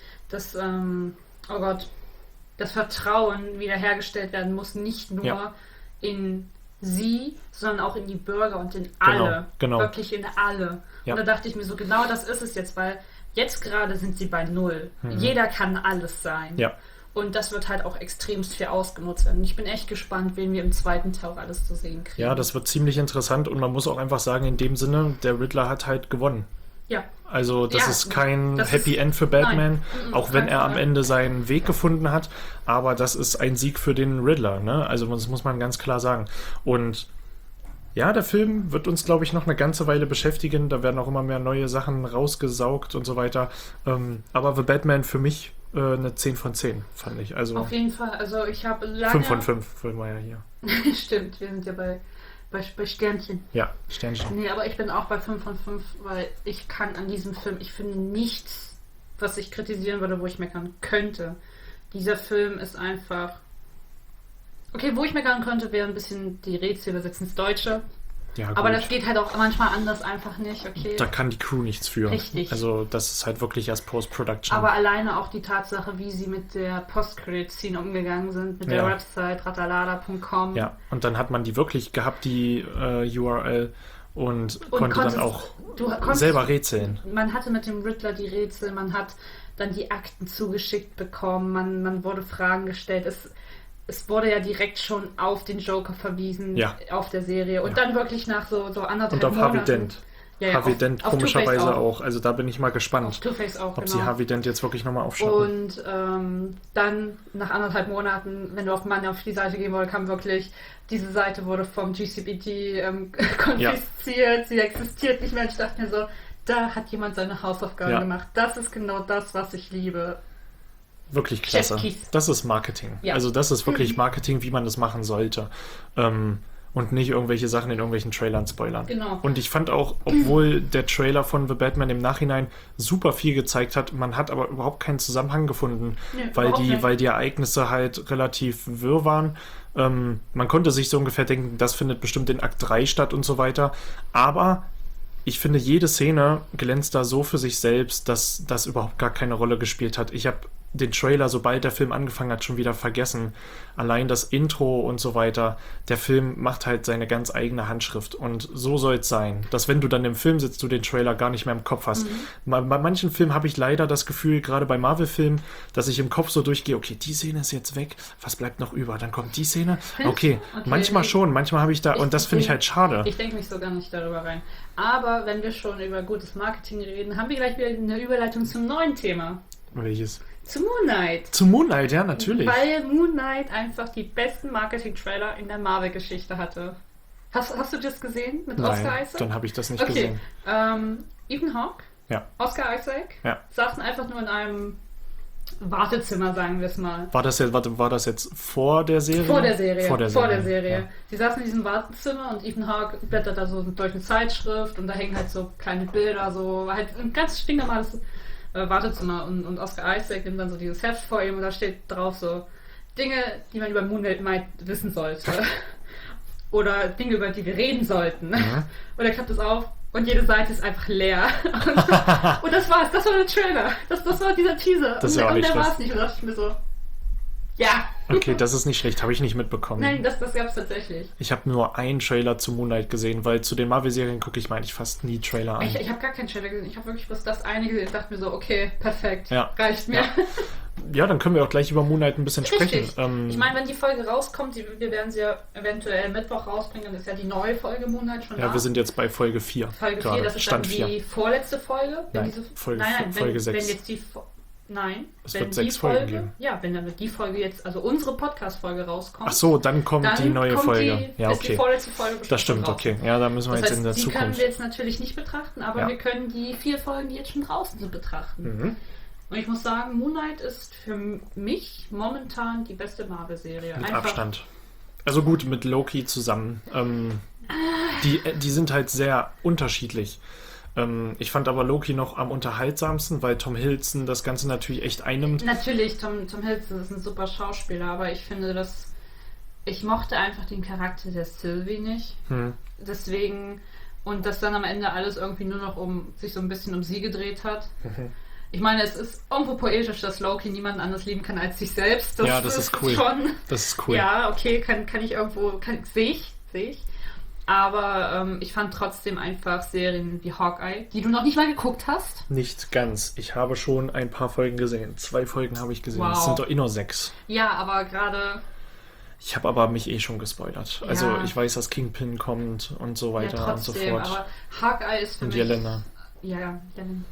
das Vertrauen wiederhergestellt werden muss, nicht nur in sie, sondern auch in die Bürger und in alle. Genau. Wirklich in alle. Ja. Und da dachte ich mir so, genau das ist es jetzt, weil jetzt gerade sind sie bei 0. Jeder kann alles sein. Ja. Und das wird halt auch extremst viel ausgenutzt werden. Und ich bin echt gespannt, wen wir im zweiten Teil auch alles zu sehen kriegen. Ja, das wird ziemlich interessant und man muss auch einfach sagen, in dem Sinne, der Riddler hat halt gewonnen. Ja. Also das ist kein Happy End für Batman, auch wenn er am Ende seinen Weg gefunden hat, aber das ist ein Sieg für den Riddler, ne? Also das muss man ganz klar sagen. Und ja, der Film wird uns, glaube ich, noch eine ganze Weile beschäftigen, da werden auch immer mehr neue Sachen rausgesaugt und so weiter. Aber The Batman für mich eine 10 von 10, fand ich. Also auf jeden Fall, also ich habe lange... 5 von 5, wollen wir ja hier. Stimmt, wir sind ja bei Sternchen. Ja, Sternchen. Nee, aber ich bin auch bei 5 von 5, weil ich kann an diesem Film, ich finde nichts, was ich kritisieren würde, wo ich meckern könnte. Dieser Film ist einfach... Okay, wo ich meckern könnte, wäre ein bisschen die Rätsel übersetzen ins Deutsche. Ja, aber das geht halt auch manchmal anders einfach nicht, okay. Da kann die Crew nichts für. Richtig. Also das ist halt wirklich erst Post-Production. Aber alleine auch die Tatsache, wie sie mit der Post-Credit-Scene umgegangen sind, mit der Website ratalada.com. Ja, und dann hat man die wirklich gehabt, die URL, und konnte dann auch selber rätseln. Man hatte mit dem Riddler die Rätsel, man hat dann die Akten zugeschickt bekommen, man wurde Fragen gestellt, es wurde ja direkt schon auf den Joker verwiesen, auf der Serie. Und dann wirklich nach so anderthalb Monaten. Und auf Harvey Dent. Harvey Dent auf komischerweise auch. Also da bin ich mal gespannt, auf Two-Face auch, ob sie Harvey Dent jetzt wirklich nochmal aufschnappen. Und dann nach 1,5 Monaten, wenn du auf die Seite gehen wolltest, kam wirklich, diese Seite wurde vom GCPD konfisziert, sie existiert nicht mehr. Und ich dachte mir so, da hat jemand seine Hausaufgaben gemacht. Das ist genau das, was ich liebe. Wirklich klasse. Das ist Marketing. Ja. Also das ist wirklich Marketing, wie man das machen sollte. Und nicht irgendwelche Sachen in irgendwelchen Trailern spoilern. Genau. Und ich fand auch, obwohl der Trailer von The Batman im Nachhinein super viel gezeigt hat, man hat aber überhaupt keinen Zusammenhang gefunden, weil die Ereignisse halt relativ wirr waren. Man konnte sich so ungefähr denken, das findet bestimmt in Akt 3 statt und so weiter. Aber ich finde, jede Szene glänzt da so für sich selbst, dass das überhaupt gar keine Rolle gespielt hat. Ich habe den Trailer, sobald der Film angefangen hat, schon wieder vergessen. Allein das Intro und so weiter. Der Film macht halt seine ganz eigene Handschrift. Und so soll es sein, dass wenn du dann im Film sitzt, du den Trailer gar nicht mehr im Kopf hast. Bei manchen Filmen habe ich leider das Gefühl, gerade bei Marvel-Filmen, dass ich im Kopf so durchgehe, okay, die Szene ist jetzt weg, was bleibt noch über? Dann kommt die Szene. Okay, manchmal schon, manchmal habe ich da, und das finde ich halt schade. Ich denke mich so gar nicht darüber rein. Aber wenn wir schon über gutes Marketing reden, haben wir gleich wieder eine Überleitung zum neuen Thema. Welches? Zu Moon Knight. Zu Moon Knight, ja, natürlich. Weil Moon Knight einfach die besten Marketing-Trailer in der Marvel-Geschichte hatte. Hast du das gesehen mit Oscar Isaac? Dann habe ich das nicht gesehen. Ethan Hawke, Oscar Isaac, saßen einfach nur in einem Wartezimmer, sagen wir es mal. War das jetzt vor der Serie? Vor der Serie. Ja. Sie saßen in diesem Wartezimmer und Ethan Hawke blättert da so durch eine Zeitschrift und da hängen halt so kleine Bilder, so halt ein ganz stinknormales Wartezimmer und Oscar Isaac nimmt dann so dieses Heft vor ihm und da steht drauf so Dinge, die man über Moon Knight wissen sollte. Oder Dinge, über die wir reden sollten. Und er klappt es auf und jede Seite ist einfach leer. Und das war's, das war der Trailer. Das war dieser Teaser. Das und der war es nicht. Und da dachte ich mir so, ja. Okay, das ist nicht schlecht, habe ich nicht mitbekommen. Nein, das gab es tatsächlich. Ich habe nur einen Trailer zu Moon Knight gesehen, weil zu den Marvel-Serien gucke ich eigentlich fast nie Trailer an. Ich habe gar keinen Trailer gesehen. Ich habe wirklich bloß das eine gesehen. Ich dachte mir so, okay, perfekt, reicht mir. Ja, dann können wir auch gleich über Moon Knight ein bisschen sprechen. Ich meine, wenn die Folge rauskommt, wir werden sie ja eventuell Mittwoch rausbringen, dann ist ja die neue Folge Moon Knight schon da. Ja, wir sind jetzt bei Folge 4. Folge 4, das ist Stand dann die vorletzte Folge. Nein, Folge 6. Wenn jetzt die... Nein, es wird 6 Folgen geben. Ja, wenn dann die Folge jetzt, also unsere Podcast-Folge rauskommt. Ach so, dann kommt die neue Folge. Ja, okay. Ist die vorletzte Folge das stimmt, okay. Ja, da müssen wir jetzt in der Zukunft. Die können wir jetzt natürlich nicht betrachten, aber wir können die 4 Folgen, die jetzt schon draußen sind, betrachten. Und ich muss sagen, Moon Knight ist für mich momentan die beste Marvel-Serie. Mit Abstand. Also gut, mit Loki zusammen. Die sind halt sehr unterschiedlich. Ich fand aber Loki noch am unterhaltsamsten, weil Tom Hiddleston das Ganze natürlich echt einnimmt. Natürlich, Tom Hiddleston ist ein super Schauspieler, aber ich finde, ich mochte einfach den Charakter der Sylvie nicht. Deswegen, und dass dann am Ende alles irgendwie nur noch sich so ein bisschen um sie gedreht hat. Ich meine, es ist irgendwo poetisch, dass Loki niemanden anders lieben kann als sich selbst. Das ist cool. Das ist cool. Ja, okay, kann ich irgendwo, sehe ich. Aber ich fand trotzdem einfach Serien wie Hawkeye, die du noch nicht mal geguckt hast. Nicht ganz. Ich habe schon ein paar Folgen gesehen. 2 Folgen habe ich gesehen. Es sind doch nur 6. Ja, aber gerade... Ich habe aber mich schon gespoilert. Ja. Also ich weiß, dass Kingpin kommt und so weiter trotzdem, und so fort. Aber Hawkeye ist für mich... Und Jelena. Ja, Jelena.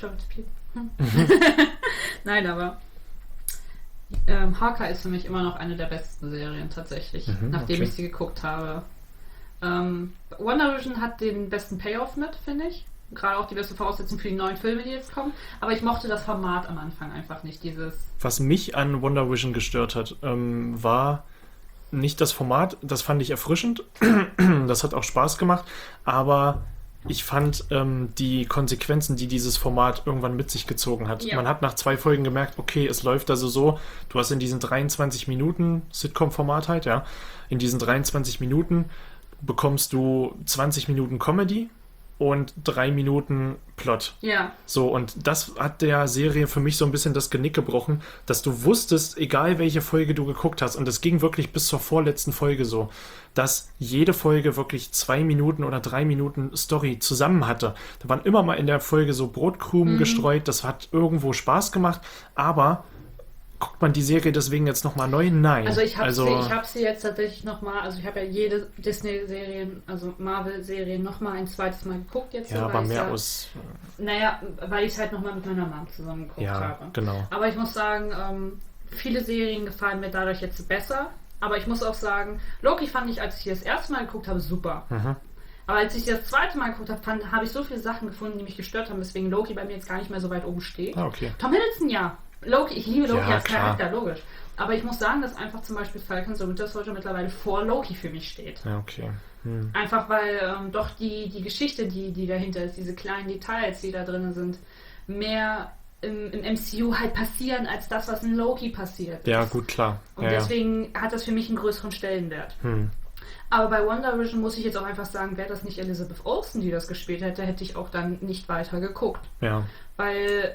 Nein, aber... Hawkeye ist für mich immer noch eine der besten Serien tatsächlich, nachdem ich sie geguckt habe. WandaVision hat den besten Payoff mit, finde ich. Gerade auch die beste Voraussetzung für die neuen Filme, die jetzt kommen. Aber ich mochte das Format am Anfang einfach nicht. Was mich an WandaVision gestört hat, war nicht das Format. Das fand ich erfrischend. Das hat auch Spaß gemacht. Aber ich fand die Konsequenzen, die dieses Format irgendwann mit sich gezogen hat. Ja. Man hat nach 2 Folgen gemerkt, okay, es läuft also so. Du hast in diesen 23 Minuten Sitcom-Format halt, ja. In diesen 23 Minuten bekommst du 20 Minuten Comedy und 3 Minuten Plot. Ja. So, und das hat der Serie für mich so ein bisschen das Genick gebrochen, dass du wusstest, egal welche Folge du geguckt hast, und das ging wirklich bis zur vorletzten Folge so, dass jede Folge wirklich 2 Minuten oder 3 Minuten Story zusammen hatte. Da waren immer mal in der Folge so Brotkrumen gestreut, das hat irgendwo Spaß gemacht, aber guckt man die Serie deswegen jetzt nochmal neu? Nein. Also ich habe sie jetzt tatsächlich nochmal, also ich habe ja jede Disney-Serien, also Marvel-Serien nochmal ein zweites Mal geguckt jetzt. Ja, aber mehr aus... Naja, weil ich es halt nochmal mit meiner Mom zusammen geguckt habe. Genau. Aber ich muss sagen, viele Serien gefallen mir dadurch jetzt besser. Aber ich muss auch sagen, Loki fand ich, als ich das erste Mal geguckt habe, super. Aber als ich das zweite Mal geguckt habe, habe ich so viele Sachen gefunden, die mich gestört haben, weswegen Loki bei mir jetzt gar nicht mehr so weit oben steht. Okay. Tom Hiddleston, ja. Loki, ich liebe Loki als Charakter, logisch. Aber ich muss sagen, dass einfach zum Beispiel Falcon the Winter Soldier mittlerweile vor Loki für mich steht. Ja, okay. Einfach weil doch die Geschichte, die dahinter ist, diese kleinen Details, die da drin sind, mehr im MCU halt passieren, als das, was in Loki passiert. Ja, gut, klar. Und deswegen hat das für mich einen größeren Stellenwert. Aber bei WandaVision muss ich jetzt auch einfach sagen, wäre das nicht Elizabeth Olsen, die das gespielt hätte, hätte ich auch dann nicht weiter geguckt. Ja. Weil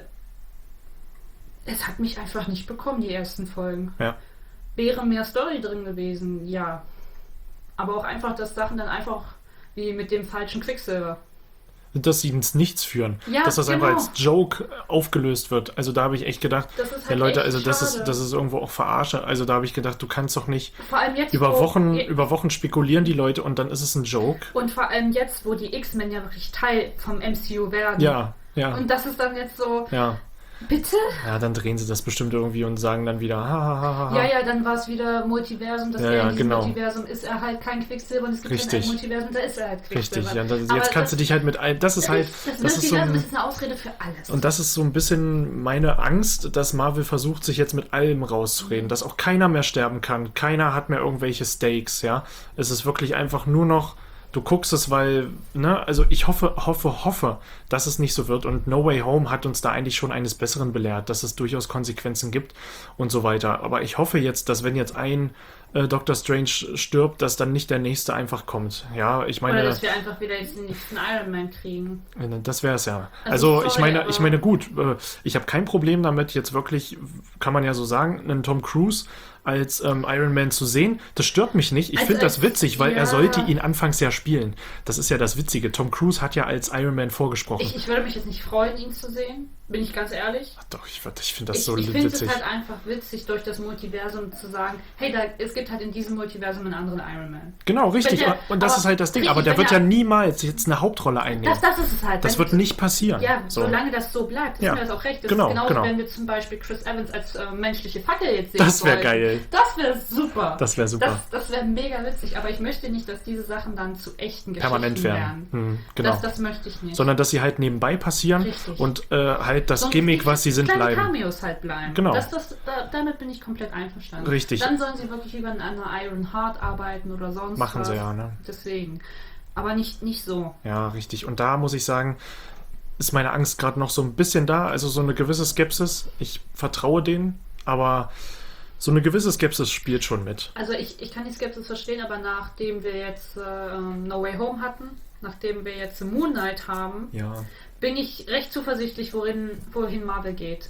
es hat mich einfach nicht bekommen, die ersten Folgen. Ja. Wäre mehr Story drin gewesen, ja. Aber auch einfach, dass Sachen dann einfach wie mit dem falschen Quicksilver. Dass sie ins Nichts führen. Ja, dass das einfach als Joke aufgelöst wird. Also da habe ich echt gedacht, das ist halt ja Leute, echt also das schade. ist irgendwo auch Verarsche. Also da habe ich gedacht, du kannst doch nicht vor allem jetzt, über Wochen spekulieren die Leute und dann ist es ein Joke. Und vor allem jetzt, wo die X-Men ja wirklich Teil vom MCU werden. Ja. Und das ist dann jetzt so... Ja. Bitte? Ja, dann drehen sie das bestimmt irgendwie und sagen dann wieder ha. Ja, dann war es wieder Multiversum. Das in diesem Multiversum ist er halt kein Quicksilver und es gibt dann ein Multiversum, da ist er halt Quicksilver. Richtig, ja, jetzt kannst du dich halt mit allem... Das ist halt... Das ist so eine Ausrede für alles. Und das ist so ein bisschen meine Angst, dass Marvel versucht, sich jetzt mit allem rauszureden. Dass auch keiner mehr sterben kann. Keiner hat mehr irgendwelche Stakes, ja. Es ist wirklich einfach nur noch... Du guckst es, weil, ne, also ich hoffe, dass es nicht so wird. Und No Way Home hat uns da eigentlich schon eines Besseren belehrt, dass es durchaus Konsequenzen gibt und so weiter. Aber ich hoffe jetzt, dass wenn jetzt ein Doctor Strange stirbt, dass dann nicht der nächste einfach kommt. Ja, ich meine... Oder dass wir einfach wieder jetzt den nächsten Iron Man kriegen. Das wäre es ja. Also ich meine, gut, ich habe kein Problem damit, jetzt wirklich, kann man ja so sagen, einen Tom Cruise als Iron Man zu sehen. Das stört mich nicht. Ich finde das witzig, weil er sollte ihn anfangs ja spielen. Das ist ja das Witzige. Tom Cruise hat ja als Iron Man vorgesprochen. Ich würde mich jetzt nicht freuen, ihn zu sehen. Bin ich ganz ehrlich? Ach doch, ich finde das so witzig. Ich finde es halt einfach witzig, durch das Multiversum zu sagen, hey, es gibt halt in diesem Multiversum einen anderen Iron Man. Genau, richtig. Und das ist halt das Ding. Richtig, aber der wird ja niemals jetzt eine Hauptrolle einnehmen. Das ist es halt. Das wird nicht passieren. Ja, solange das so bleibt, ist mir das auch recht. Das ist genauso, wenn wir zum Beispiel Chris Evans als menschliche Fackel jetzt sehen. Das wäre geil. Das wäre super. Das wäre super. Das wäre mega witzig. Aber ich möchte nicht, dass diese Sachen dann zu echten Geschichten permanent werden. Genau. Das möchte ich nicht. Sondern, dass sie halt nebenbei passieren. Richtig. Und halt das Gimmick, was sie sind, bleiben. Cameos halt bleiben. Genau. Damit bin ich komplett einverstanden. Richtig. Dann sollen sie wirklich über eine Iron Heart arbeiten oder sonst Machen was. Sie ja, ne? Deswegen. Aber nicht so. Ja, richtig. Und da muss ich sagen, ist meine Angst gerade noch so ein bisschen da. Also so eine gewisse Skepsis. Ich vertraue denen, aber so eine gewisse Skepsis spielt schon mit. Also ich kann die Skepsis verstehen, aber nachdem wir jetzt No Way Home hatten, nachdem wir jetzt Moon Knight haben, bin ich recht zuversichtlich, wohin Marvel geht.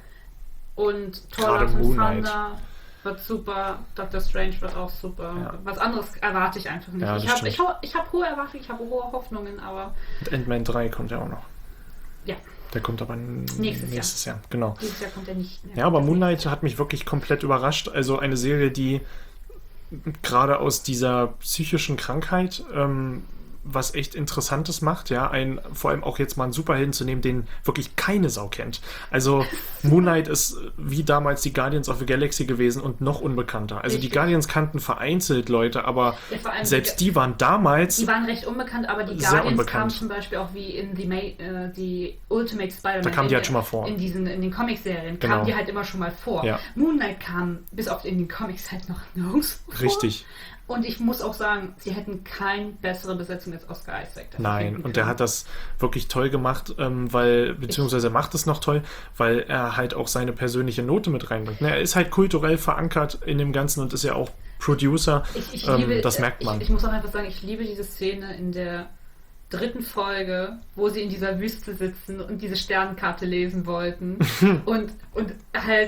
Und Thor Love and Thunder wird super, Doctor Strange wird auch super. Ja. Was anderes erwarte ich einfach nicht. Ja, ich hab hohe Erwartungen, ich habe hohe Hoffnungen, aber... Und Ant-Man 3 kommt ja auch noch. Ja. Der kommt aber nächstes Jahr. Genau. Dieses Jahr kommt er nicht mehr. Ja, aber Moon Knight hat mich wirklich komplett überrascht. Also eine Serie, die gerade aus dieser psychischen Krankheit was echt Interessantes macht, ja, vor allem auch jetzt mal einen Superhelden zu nehmen, den wirklich keine Sau kennt. Also Moon Knight ist wie damals die Guardians of the Galaxy gewesen und noch unbekannter. Also die Guardians kannten vereinzelt Leute, aber selbst die waren damals... Die waren recht unbekannt, aber die Guardians kamen zum Beispiel auch wie in die Ultimate Spider-Man. Da kamen die halt schon mal vor. In den Comic-Serien kamen die halt immer schon mal vor. Ja. Moon Knight kam bis auf in den Comics halt noch nirgends vor. Richtig. Und ich muss auch sagen, sie hätten keine bessere Besetzung als Oscar Isaac. Nein, und der hat das wirklich toll gemacht, beziehungsweise macht es noch toll, weil er halt auch seine persönliche Note mit reinbringt. Er ist halt kulturell verankert in dem Ganzen und ist ja auch Producer. Ich liebe, das merkt man. Ich muss auch einfach sagen, ich liebe diese Szene in der 3. Folge, wo sie in dieser Wüste sitzen und diese Sternenkarte lesen wollten und halt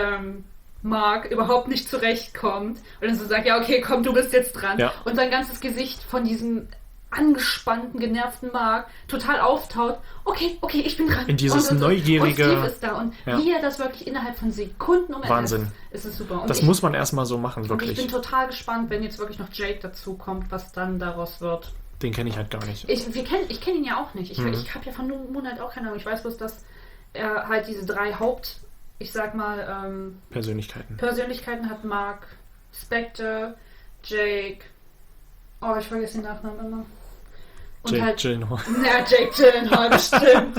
Mark überhaupt nicht zurechtkommt und dann so sagt, ja okay, komm, du bist jetzt dran. Ja. Und sein ganzes Gesicht von diesem angespannten, genervten Mark total auftaut. Okay, ich bin dran. In dieses neugierige... Und Steve ist da. Und wie er das wirklich innerhalb von Sekunden Wahnsinn. ist es super. Und das muss man erstmal so machen, wirklich. Und ich bin total gespannt, wenn jetzt wirklich noch Jake dazu kommt, was dann daraus wird. Den kenne ich halt gar nicht. Ich kenne ihn ja auch nicht. Ich habe ja von Moon Knight auch keine Ahnung. Ich weiß bloß, dass er halt diese 3 Persönlichkeiten hat. Mark, Spectre, Jake. Oh, ich vergesse den Nachnamen immer. Und Jake halt, Gyllenhaal. Ja, Jake Gyllenhaal, bestimmt.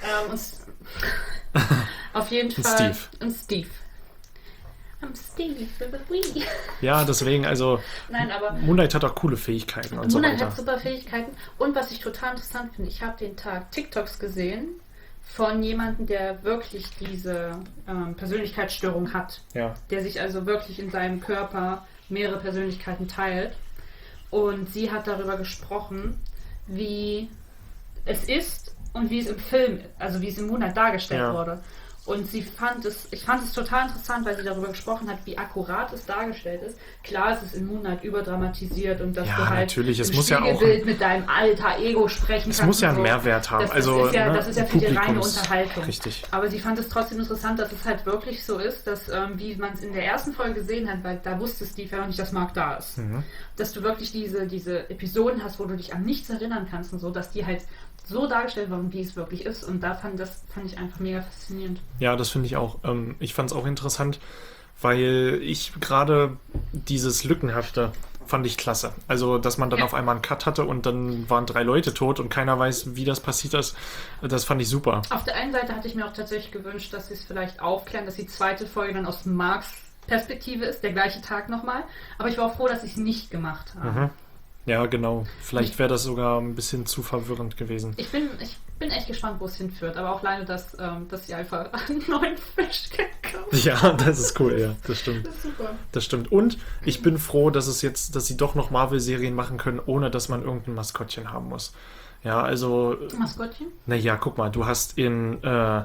Auf jeden Fall. Steve. Und Steve. I'm Steve with a Wii. Ja, deswegen, also Nein, aber Moon Knight hat auch coole Fähigkeiten und so weiter. Moon Knight weiter. hat super Fähigkeiten. Und was ich total interessant finde, ich habe den Tag TikToks gesehen von jemandem, der wirklich diese Persönlichkeitsstörung hat. Ja. Der sich also wirklich in seinem Körper mehrere Persönlichkeiten teilt. Und sie hat darüber gesprochen, wie es ist und wie es im Film, also wie es im Moon Knight dargestellt wurde. Und ich fand es total interessant, weil sie darüber gesprochen hat, wie akkurat es dargestellt ist. Klar, es ist in Moon Knight überdramatisiert und dass du halt natürlich. Es im muss Spiegelbild mit deinem alter Ego sprechen kannst. Es muss ja einen Mehrwert haben. Das ist ja für die reine Unterhaltung. Richtig. Aber sie fand es trotzdem interessant, dass es halt wirklich so ist, dass, wie man es in der ersten Folge gesehen hat, weil da wusste Steve ja noch nicht, dass Mark da ist. Dass du wirklich diese Episoden hast, wo du dich an nichts erinnern kannst und so, dass die halt so dargestellt worden, wie es wirklich ist. Und fand ich einfach mega faszinierend. Ja, das finde ich auch. Ich fand es auch interessant, weil ich gerade dieses Lückenhafte fand ich klasse. Also, dass man dann auf einmal einen Cut hatte und dann waren 3 Leute tot und keiner weiß, wie das passiert ist. Das fand ich super. Auf der einen Seite hatte ich mir auch tatsächlich gewünscht, dass sie es vielleicht aufklären, dass die zweite Folge dann aus Marks Perspektive ist, der gleiche Tag nochmal. Aber ich war auch froh, dass sie es nicht gemacht haben. Ja, genau. Vielleicht wäre das sogar ein bisschen zu verwirrend gewesen. Ich bin echt gespannt, wo es hinführt. Aber auch leider, dass sie einfach einen neuen Fisch gekauft haben. Ja, das ist cool, ja. Das stimmt. Das ist super. Das stimmt. Und ich bin froh, dass sie doch noch Marvel-Serien machen können, ohne dass man irgendein Maskottchen haben muss. Ja, also... Maskottchen? Naja, guck mal, du hast in...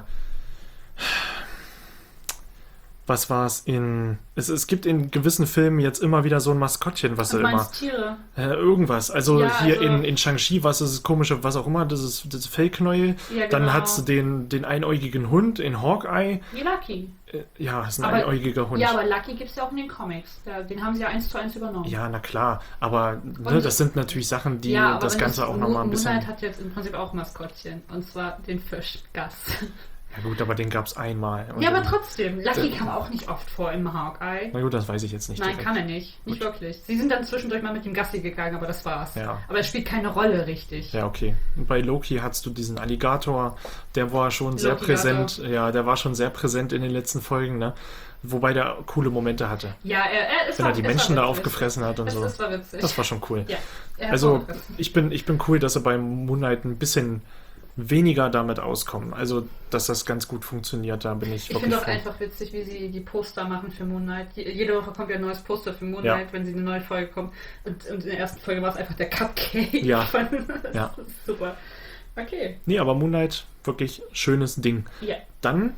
was war es in... Es gibt in gewissen Filmen jetzt immer wieder so ein Maskottchen, was du immer... meinst Tiere? Irgendwas. Also ja, hier in Shang-Chi, was ist das komische, was auch immer, das ist das Fellknäuel. Ja, genau. Dann hast du den einäugigen Hund in Hawkeye. Wie Lucky. Ja, ist ein einäugiger Hund. Ja, aber Lucky gibt es ja auch in den Comics. Den haben sie ja 1:1 übernommen. Ja, na klar. Aber das sind natürlich Sachen, die das Ganze auch nochmal ein bisschen... Moon Knight hat jetzt im Prinzip auch Maskottchen. Und zwar den Fisch Gus. Ja gut, aber den gab es einmal. Ja, aber trotzdem. Lucky kam auch nicht oft vor im Hawkeye. Na gut, das weiß ich jetzt nicht. Nein, direkt. kann er nicht. Nicht wirklich. Sie sind dann zwischendurch mal mit dem Gassi gegangen, aber das war's. Ja. Aber er spielt keine Rolle richtig. Ja, okay. Und bei Loki hattest du diesen Alligator, der war schon sehr präsent. Ja, der war schon sehr präsent in den letzten Folgen, ne? Wobei der coole Momente hatte. Ja, wenn er die Menschen da aufgefressen hat und so. Das war witzig. Das war schon cool. Ja, also, ich bin cool, dass sie beim Moon Knight ein bisschen weniger damit auskommen. Also, dass das ganz gut funktioniert, da bin ich wirklich finde auch einfach witzig, wie sie die Poster machen für Moon Knight. Jede Woche kommt ja ein neues Poster für Moon Knight, wenn sie eine neue Folge kommt. Und in der ersten Folge war es einfach der Cupcake. Ja. Das ist super. Okay. Nee, aber Moon Knight, wirklich schönes Ding. Ja. Dann,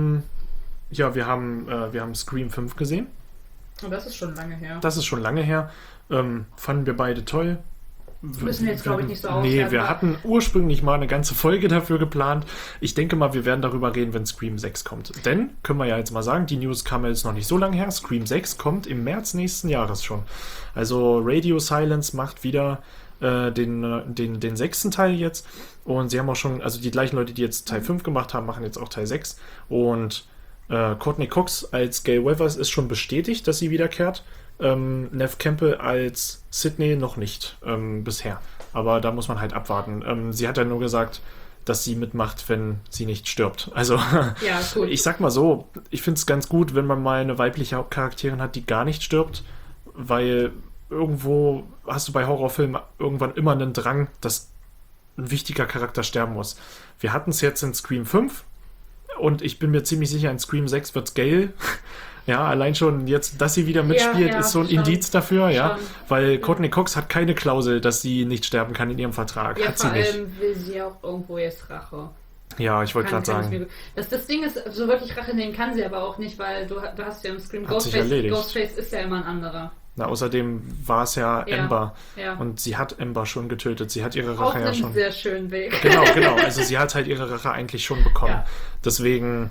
wir haben Scream 5 gesehen. Und das ist schon lange her. Das ist schon lange her. Fanden wir beide toll. Müssen wir jetzt, glaube ich, nicht so aufhören. Nee, wir hatten ursprünglich mal eine ganze Folge dafür geplant. Ich denke mal, wir werden darüber reden, wenn Scream 6 kommt. Denn, können wir ja jetzt mal sagen, die News kam jetzt noch nicht so lange her. Scream 6 kommt im März nächsten Jahres schon. Also Radio Silence macht wieder den 6. Teil jetzt. Und sie haben auch schon, also die gleichen Leute, die jetzt Teil 5 gemacht haben, machen jetzt auch Teil 6. Und Courtney Cox als Gail Weathers ist schon bestätigt, dass sie wiederkehrt. Neve Campbell als Sydney noch nicht bisher. Aber da muss man halt abwarten. Sie hat ja nur gesagt, dass sie mitmacht, wenn sie nicht stirbt. Also, ja, cool. Ich sag mal so, ich finde es ganz gut, wenn man mal eine weibliche Hauptcharakterin hat, die gar nicht stirbt, weil irgendwo hast du bei Horrorfilmen irgendwann immer einen Drang, dass ein wichtiger Charakter sterben muss. Wir hatten es jetzt in Scream 5 und ich bin mir ziemlich sicher, in Scream 6 wird's Gail. Ja, allein schon jetzt, dass sie wieder mitspielt, ist so ein Indiz dafür, ja. Weil Courtney Cox hat keine Klausel, dass sie nicht sterben kann in ihrem Vertrag. Ja, hat sie vor nicht. allem will sie auch irgendwo jetzt Rache. Ja, ich wollte gerade sagen. Das Ding ist, so wirklich Rache nehmen kann sie aber auch nicht, weil du hast ja im Scream Ghostface ist ja immer ein anderer. Na, außerdem war es ja Amber. Ja. Und sie hat Amber schon getötet. Sie hat ihre Auf Rache ja einem schon. sehr schönen Weg. Genau. Also sie hat halt ihre Rache eigentlich schon bekommen. Ja. Deswegen,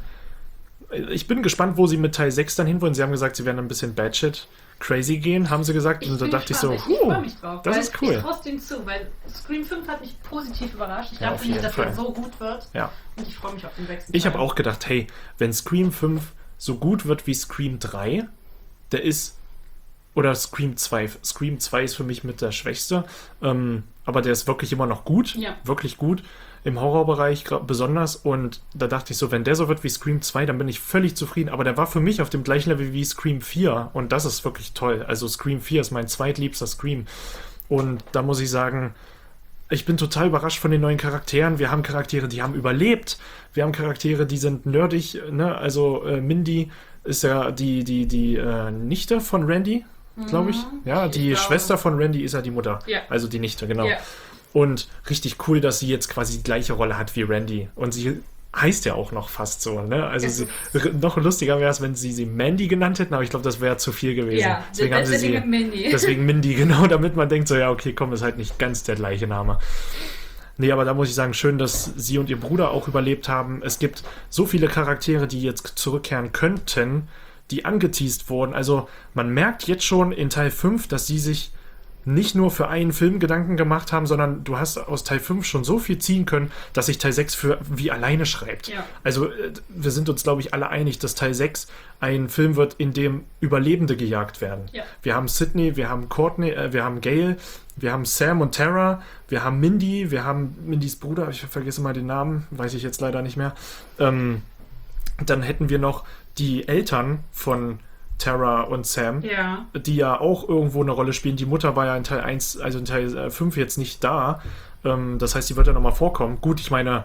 ich bin gespannt, wo sie mit Teil 6 dann hinwollen. Sie haben gesagt, sie werden ein bisschen Batshit crazy gehen, haben sie gesagt. Und da dachte ich so, ich freue mich drauf. das ist cool. Ich traue es denen zu, weil Scream 5 hat mich positiv überrascht. Ich Ja, dachte auf nicht, jeden dass Fall. er so gut wird. Ja. Und ich freue mich auf den 6. Ich Teil. habe auch gedacht, hey, wenn Scream 5 so gut wird wie Scream 3, der ist, oder Scream 2. Scream 2 ist für mich mit der schwächste, aber der ist wirklich immer noch gut, wirklich gut, im Horrorbereich besonders, und da dachte ich so, wenn der so wird wie Scream 2, dann bin ich völlig zufrieden, aber der war für mich auf dem gleichen Level wie Scream 4 und das ist wirklich toll. Also Scream 4 ist mein zweitliebster Scream und da muss ich sagen, ich bin total überrascht von den neuen Charakteren. Wir haben Charaktere, die haben überlebt. Wir haben Charaktere, die sind nerdig. Ne? Also Mindy ist ja die Nichte von Randy, glaube ich. Ja, die Schwester von Randy ist ja die Mutter. Ja. Also die Nichte, genau. Ja. Und richtig cool, dass sie jetzt quasi die gleiche Rolle hat wie Randy. Und sie heißt ja auch noch fast so. Ne? Also noch lustiger wäre es, wenn sie Mandy genannt hätten, aber ich glaube, das wäre zu viel gewesen. Ja, deswegen haben sie Mindy. Deswegen Mindy, genau, damit man denkt so, ja, okay, komm, ist halt nicht ganz der gleiche Name. Nee, aber da muss ich sagen, schön, dass sie und ihr Bruder auch überlebt haben. Es gibt so viele Charaktere, die jetzt zurückkehren könnten, die angeteased wurden. Also man merkt jetzt schon in Teil 5, dass sie sich nicht nur für einen Film Gedanken gemacht haben, sondern du hast aus Teil 5 schon so viel ziehen können, dass sich Teil 6 für wie alleine schreibt. Ja. Also wir sind uns, glaube ich, alle einig, dass Teil 6 ein Film wird, in dem Überlebende gejagt werden. Ja. Wir haben Sydney, wir haben Courtney, wir haben Gail, wir haben Sam und Tara, wir haben Mindy, wir haben Mindys Bruder, ich vergesse mal den Namen, weiß ich jetzt leider nicht mehr. Dann hätten wir noch die Eltern von Tara und Sam, die ja auch irgendwo eine Rolle spielen. Die Mutter war ja in Teil 1, also in Teil 5 jetzt nicht da. Das heißt, die wird ja nochmal vorkommen. Gut, ich meine,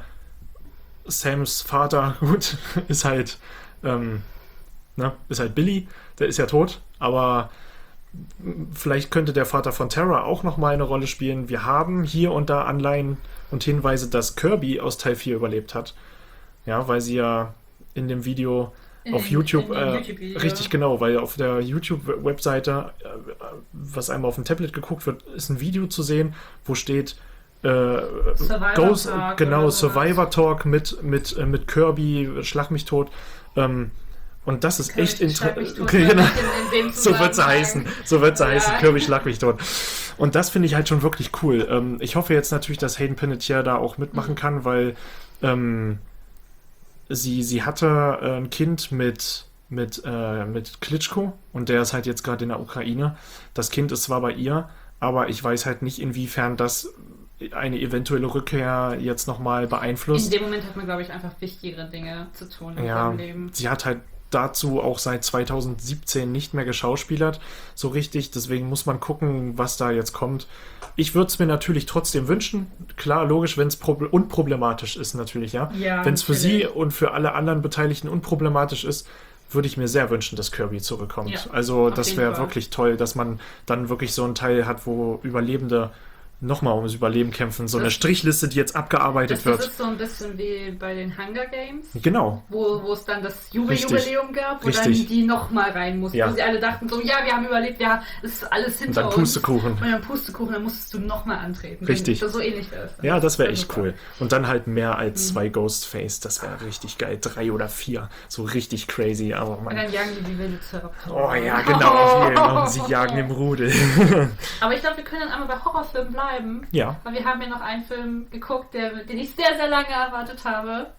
Sams Vater, gut, ist halt Billy, der ist ja tot, aber vielleicht könnte der Vater von Tara auch nochmal eine Rolle spielen. Wir haben hier und da Anleihen und Hinweise, dass Kirby aus Teil 4 überlebt hat. Ja, weil sie ja in dem Video auf YouTube, richtig genau, weil auf der YouTube-Webseite, was einmal auf dem Tablet geguckt wird, ist ein Video zu sehen, wo steht Survivor Talk mit Kirby, Schlag mich tot. Und das ist echt interessant. Okay, genau. So wird es heißen. Kirby, schlag mich tot. Und das finde ich halt schon wirklich cool. Ich hoffe jetzt natürlich, dass Hayden Panettiere da auch mitmachen kann, weil sie hatte ein Kind mit Klitschko und der ist halt jetzt gerade in der Ukraine. Das Kind ist zwar bei ihr, aber ich weiß halt nicht, inwiefern das eine eventuelle Rückkehr jetzt nochmal beeinflusst. In dem Moment hat man, glaube ich, einfach wichtigere Dinge zu tun in seinem Leben. Sie hat halt dazu auch seit 2017 nicht mehr geschauspielert, so richtig. Deswegen muss man gucken, was da jetzt kommt. Ich würde es mir natürlich trotzdem wünschen. Klar, logisch, wenn es unproblematisch ist natürlich, ja. Wenn es für sie und für alle anderen Beteiligten unproblematisch ist, würde ich mir sehr wünschen, dass Kirby zurückkommt. Ja, also das wäre wirklich toll, dass man dann wirklich so einen Teil hat, wo Überlebende nochmal ums Überleben kämpfen. So eine Strichliste, die jetzt abgearbeitet wird. Das ist so ein bisschen wie bei den Hunger Games. Genau. Wo es dann das Jubiläum gab, wo dann die nochmal rein mussten. Ja. Wo sie alle dachten so, ja, wir haben überlebt, ja, es ist alles hinter uns. Und dann Pustekuchen. Und dann Pustekuchen, dann musstest du nochmal antreten. Richtig. So ähnlich wäre es. Ja, das wäre echt cool. Und dann halt mehr als 2 Ghostface. Das wäre richtig geil. 3 oder 4. So richtig crazy. Aber und dann jagen die wilde Ceratops. Oh ja, genau. Und sie jagen im Rudel. Aber ich glaube, wir können dann einmal bei Horrorfilmen bleiben. Ja. Weil wir haben ja noch einen Film geguckt, den ich sehr, sehr lange erwartet habe.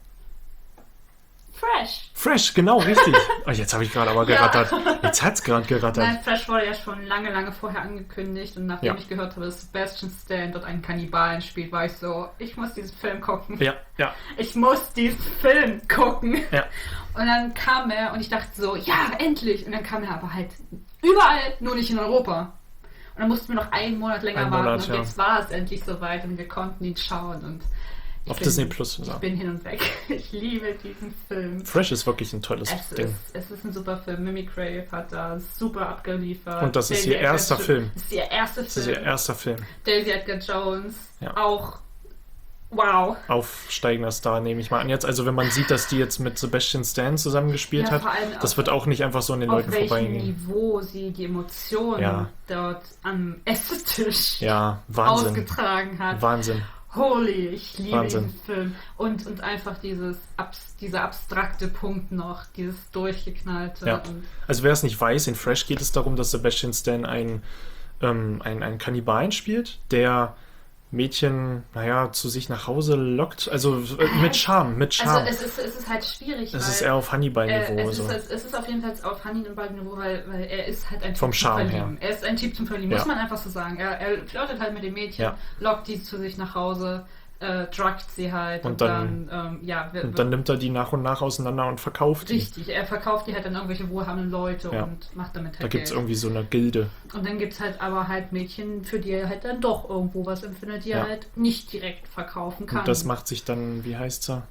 Fresh, genau, richtig. Oh, jetzt habe ich gerade aber gerattert. Jetzt hat es gerade gerattert. Nein, Fresh wurde ja schon lange, lange vorher angekündigt und nachdem ich gehört habe, dass Sebastian Stan dort einen Kannibalen spielt, war ich so, ich muss diesen Film gucken. Ja. Ich muss diesen Film gucken. Ja. Und dann kam er und ich dachte so, ja, endlich. Und dann kam er aber halt überall, nur nicht in Europa. Und dann mussten wir noch einen Monat länger warten und jetzt war es endlich soweit und wir konnten ihn schauen und auf Disney Plus. Ich bin hin und weg. Ich liebe diesen Film. Fresh ist wirklich ein tolles Ding. Es ist ein super Film. Mimi Crave hat da super abgeliefert. Und das ist ihr erster Film. Das ist ihr erster Film. Das ist ihr erster Film. Daisy Edgar Jones auch aufsteigender Star, nehme ich mal an jetzt. Also wenn man sieht, dass die jetzt mit Sebastian Stan zusammengespielt hat, das wird auch nicht einfach so an den Leuten vorbeigehen. Auf welchem Niveau sie die Emotionen dort am Esstisch ausgetragen hat. Wahnsinn. Holy, ich liebe diesen Film. Und einfach dieser abstrakte Punkt noch, dieses durchgeknallte. Ja. Also wer es nicht weiß, in Fresh geht es darum, dass Sebastian Stan einen Kannibalen spielt, der Mädchen, zu sich nach Hause lockt, also mit Charme. Also es ist halt schwierig. Es ist eher auf Hannibal-Niveau. Es ist auf jeden Fall auf Hannibal-Niveau, weil er ist halt ein Typ vom Charme her. Er ist ein Typ zum Verlieben, muss man einfach so sagen. Er flirtet halt mit dem Mädchen, lockt die zu sich nach Hause, druckt sie halt und dann nimmt er die nach und nach auseinander und verkauft die. Richtig, er verkauft die halt an irgendwelche wohlhabenden Leute und macht damit halt Da gibt es irgendwie so eine Gilde. Und dann gibt es halt aber halt Mädchen, für die er halt dann doch irgendwo was empfindet, die er halt nicht direkt verkaufen kann. Und das macht sich dann, wie heißt er?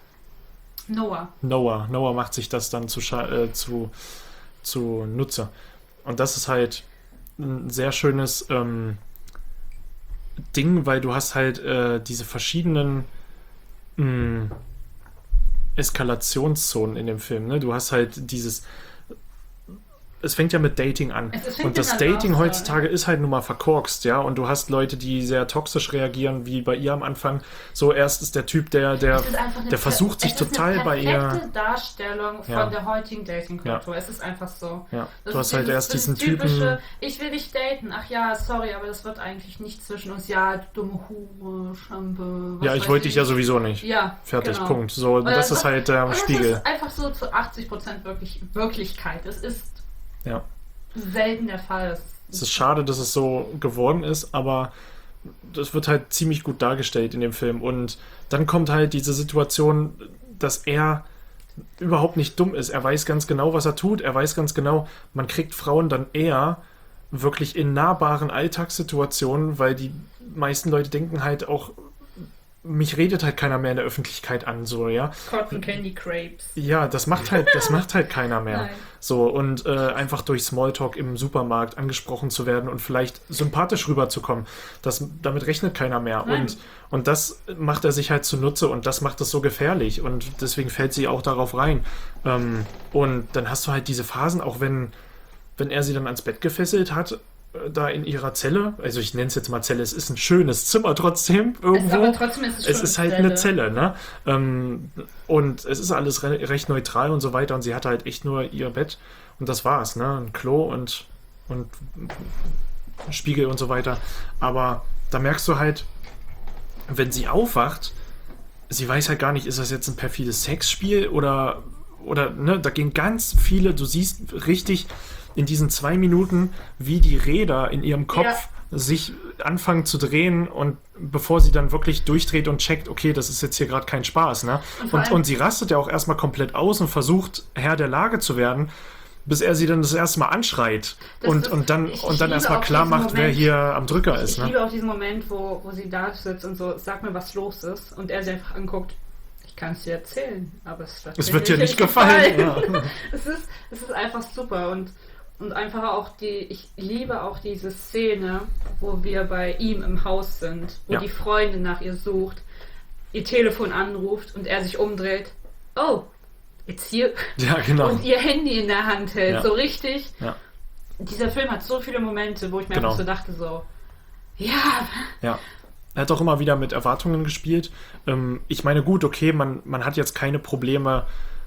Noah macht sich das dann zu Nutze. Und das ist halt ein sehr schönes Ding, weil du hast halt diese verschiedenen Eskalationszonen in dem Film. Ne? Du hast halt es fängt ja mit Dating an. Und das Dating heutzutage ist halt nun mal verkorkst, ja. Und du hast Leute, die sehr toxisch reagieren, wie bei ihr am Anfang. So, erst ist der Typ, der versucht sich total bei ihr. Es ist eine Darstellung von der heutigen Dating-Kultur. Es ist einfach so. Ja. Du hast halt erst diesen Typen. Ich will dich daten. Ach ja, sorry, aber das wird eigentlich nicht zwischen uns. Ja, dumme Hure, Schlampe. Ja, ich wollte dich ja sowieso nicht. Ja. Fertig, genau. Punkt. So, das ist halt der Spiegel. Das ist einfach so zu 80% Wirklichkeit. Es ist selten der Fall. Es ist schade, dass es so geworden ist, aber das wird halt ziemlich gut dargestellt in dem Film. Und dann kommt halt diese Situation, dass er überhaupt nicht dumm ist. Er weiß ganz genau, was er tut. Er weiß ganz genau, man kriegt Frauen dann eher wirklich in nahbaren Alltagssituationen, weil die meisten Leute denken halt auch, mich redet halt keiner mehr in der Öffentlichkeit an, so, ja. Cotton Candy Crepes. Ja, das macht halt keiner mehr. Nein. So, und einfach durch Smalltalk im Supermarkt angesprochen zu werden und vielleicht sympathisch rüberzukommen, damit rechnet keiner mehr. Und das macht er sich halt zunutze und das macht es so gefährlich und deswegen fällt sie auch darauf rein. Und dann hast du halt diese Phasen, auch wenn er sie dann ans Bett gefesselt hat, da in ihrer Zelle, also ich nenne es jetzt mal Zelle, es ist ein schönes Zimmer trotzdem irgendwo. Aber trotzdem ist es ist halt eine Zelle, ne? Und es ist alles recht neutral und so weiter und sie hatte halt echt nur ihr Bett und das war's, ne? Ein Klo und Spiegel und so weiter. Aber da merkst du halt, wenn sie aufwacht, sie weiß halt gar nicht, ist das jetzt ein perfides Sexspiel oder ne, da gehen ganz viele, du siehst richtig in diesen 2 Minuten, wie die Räder in ihrem Kopf sich anfangen zu drehen und bevor sie dann wirklich durchdreht und checkt, okay, das ist jetzt hier gerade kein Spaß, ne? Und sie rastet ja auch erstmal komplett aus und versucht, Herr der Lage zu werden, bis er sie dann das erste Mal anschreit und dann erstmal klar macht, wer hier am Drücker ist. Ich liebe auch diesen Moment, wo sie da sitzt und so, sag mir, was los ist und er sie einfach anguckt. Ich kann es dir erzählen, aber es wird dir nicht gefallen. Ja. Es ist einfach super und einfach auch ich liebe auch diese Szene, wo wir bei ihm im Haus sind, wo die Freundin nach ihr sucht, ihr Telefon anruft und er sich umdreht. Oh, jetzt hier. Ja, genau. Und ihr Handy in der Hand hält. So richtig. Ja. Dieser Film hat so viele Momente, wo ich mir einfach so dachte, so, ja. Er hat auch immer wieder mit Erwartungen gespielt. Ich meine, gut, okay, man hat jetzt keine Probleme,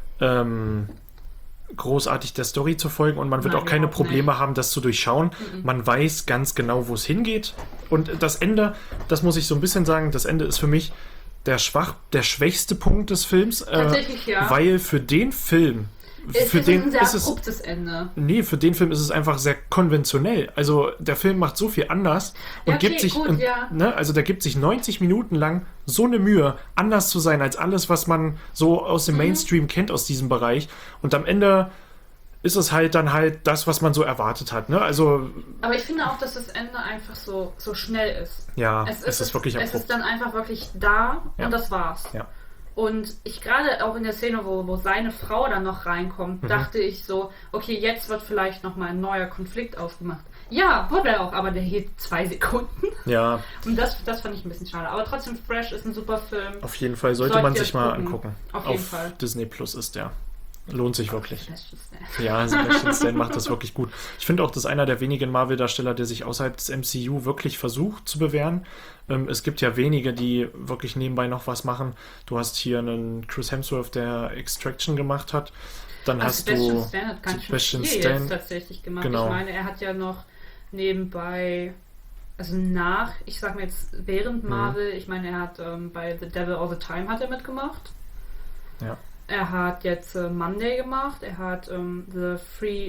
großartig der Story zu folgen und man wird auch keine Probleme haben, das zu durchschauen. Man weiß ganz genau, wo es hingeht. Und das Ende, das muss ich so ein bisschen sagen, das Ende ist für mich der schwächste Punkt des Films. Tatsächlich, weil für den Film ist ein sehr abruptes Ende. Nee, für den Film ist es einfach sehr konventionell. Also der Film macht so viel anders und gibt sich, also der gibt sich 90 Minuten lang so eine Mühe, anders zu sein als alles, was man so aus dem Mainstream kennt aus diesem Bereich. Und am Ende ist es halt dann halt das, was man so erwartet hat. Ne? Also, aber ich finde auch, dass das Ende einfach so schnell ist. Ja, es ist wirklich abrupt. Es ist dann einfach wirklich da und das war's. Ja. Und ich gerade auch in der Szene, wo seine Frau dann noch reinkommt, dachte ich so, okay, jetzt wird vielleicht nochmal ein neuer Konflikt aufgemacht. Ja, wurde er auch, aber der hielt 2 Sekunden. Ja. Und das fand ich ein bisschen schade. Aber trotzdem, Fresh ist ein super Film. Auf jeden Fall sollte man sich mal angucken. Auf jeden Fall. Disney Plus ist der. Lohnt sich wirklich. Sebastian Stan. Ja, Sebastian Stan macht das wirklich gut. Ich finde auch, das ist einer der wenigen Marvel-Darsteller, der sich außerhalb des MCU wirklich versucht zu bewähren. Es gibt ja wenige, die wirklich nebenbei noch was machen. Du hast hier einen Chris Hemsworth, der Extraction gemacht hat. Dann hast Sebastian du Stan hat ganz Sebastian schön viel Stan jetzt tatsächlich gemacht. Genau. Ich meine, er hat ja noch nebenbei, also ich sag mir jetzt während Marvel, ich meine, er hat bei The Devil All the Time hat er mitgemacht. Ja. Er hat jetzt Monday gemacht, er hat The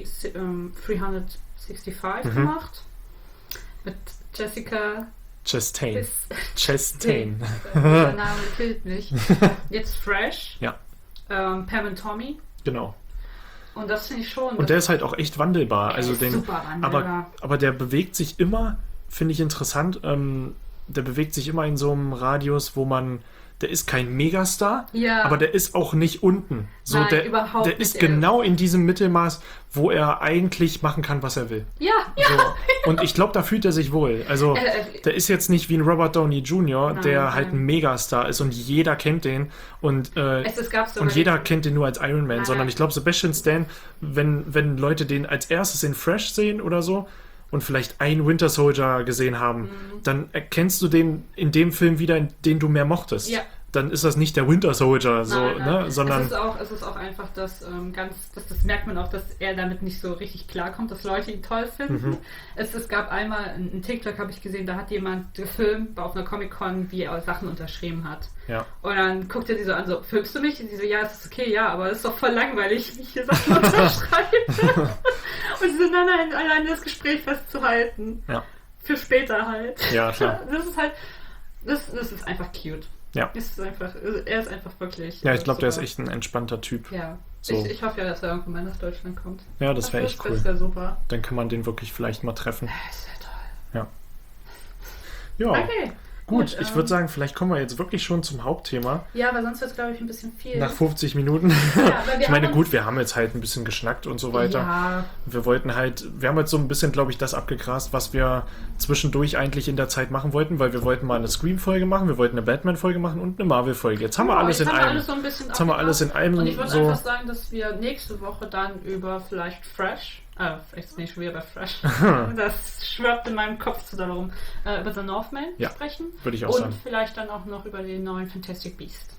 365 gemacht. Mit Jessica Chastain. Chastain. Der Name killt mich. Jetzt Fresh. Ja. Pam und Tommy. Genau. Und das finde ich schon. Und der ist halt auch echt wandelbar. Also ist super wandelbar. Aber der bewegt sich immer, finde ich interessant, der bewegt sich immer in so einem Radius, wo der ist kein Megastar, aber der ist auch nicht unten. So, Nein, überhaupt der nicht. ist genau in diesem Mittelmaß, wo er eigentlich machen kann, was er will. Ja. So. Und ich glaube, da fühlt er sich wohl. Also, der ist jetzt nicht wie ein Robert Downey Jr., der halt ein Megastar ist und jeder kennt den. Und jeder kennt den nur als Iron Man, sondern ich glaube, Sebastian Stan, wenn Leute den als erstes in Fresh sehen oder so, und vielleicht einen Winter Soldier gesehen haben, dann erkennst du den in dem Film wieder, den du mehr mochtest. Ja. Dann ist das nicht der Winter Soldier, nein. Ne? Sondern es ist auch einfach das merkt man auch, dass er damit nicht so richtig klarkommt, dass Leute ihn toll finden. Es gab einmal einen TikTok, habe ich gesehen, da hat jemand gefilmt auf einer Comic-Con, wie er Sachen unterschrieben hat. Ja. Und dann guckt er sie so an, so, filmst du mich? Und sie so, ja, es ist okay, ja, aber es ist doch voll langweilig, wie ich hier Sachen unterschreibe. Und sie so, nein, allein das Gespräch festzuhalten. Ja. Für später halt. Ja, klar. Das ist halt, das ist einfach cute. Ja. Er ist einfach wirklich. Ja, ich glaube, der ist echt ein entspannter Typ. Ja. So. Ich hoffe ja, dass er irgendwann mal nach Deutschland kommt. Ja, das wäre echt cool. Das wäre super. Dann kann man den wirklich vielleicht mal treffen. Das wäre toll. Ja. Ja. Okay. Gut, ich würde sagen, vielleicht kommen wir jetzt wirklich schon zum Hauptthema. Ja, aber sonst wird es, glaube ich, ein bisschen viel. Nach 50 Minuten. Ja, ich meine, gut, wir haben jetzt halt ein bisschen geschnackt und so weiter. Ja. Wir haben jetzt so ein bisschen, glaube ich, das abgegrast, was wir zwischendurch eigentlich in der Zeit machen wollten, weil wir wollten mal eine Scream-Folge machen, wir wollten eine Batman-Folge machen und eine Marvel-Folge. Jetzt haben wir alles in einem. Jetzt haben wir alles in einem. Und ich würde einfach sagen, dass wir nächste Woche dann über vielleicht Fresh, jetzt bin ich schon wieder bei Fresh. Das schwirrt in meinem Kopf zu darum. Über The Northman sprechen. Würde ich auch sagen. Und vielleicht dann auch noch über den neuen Fantastic Beast.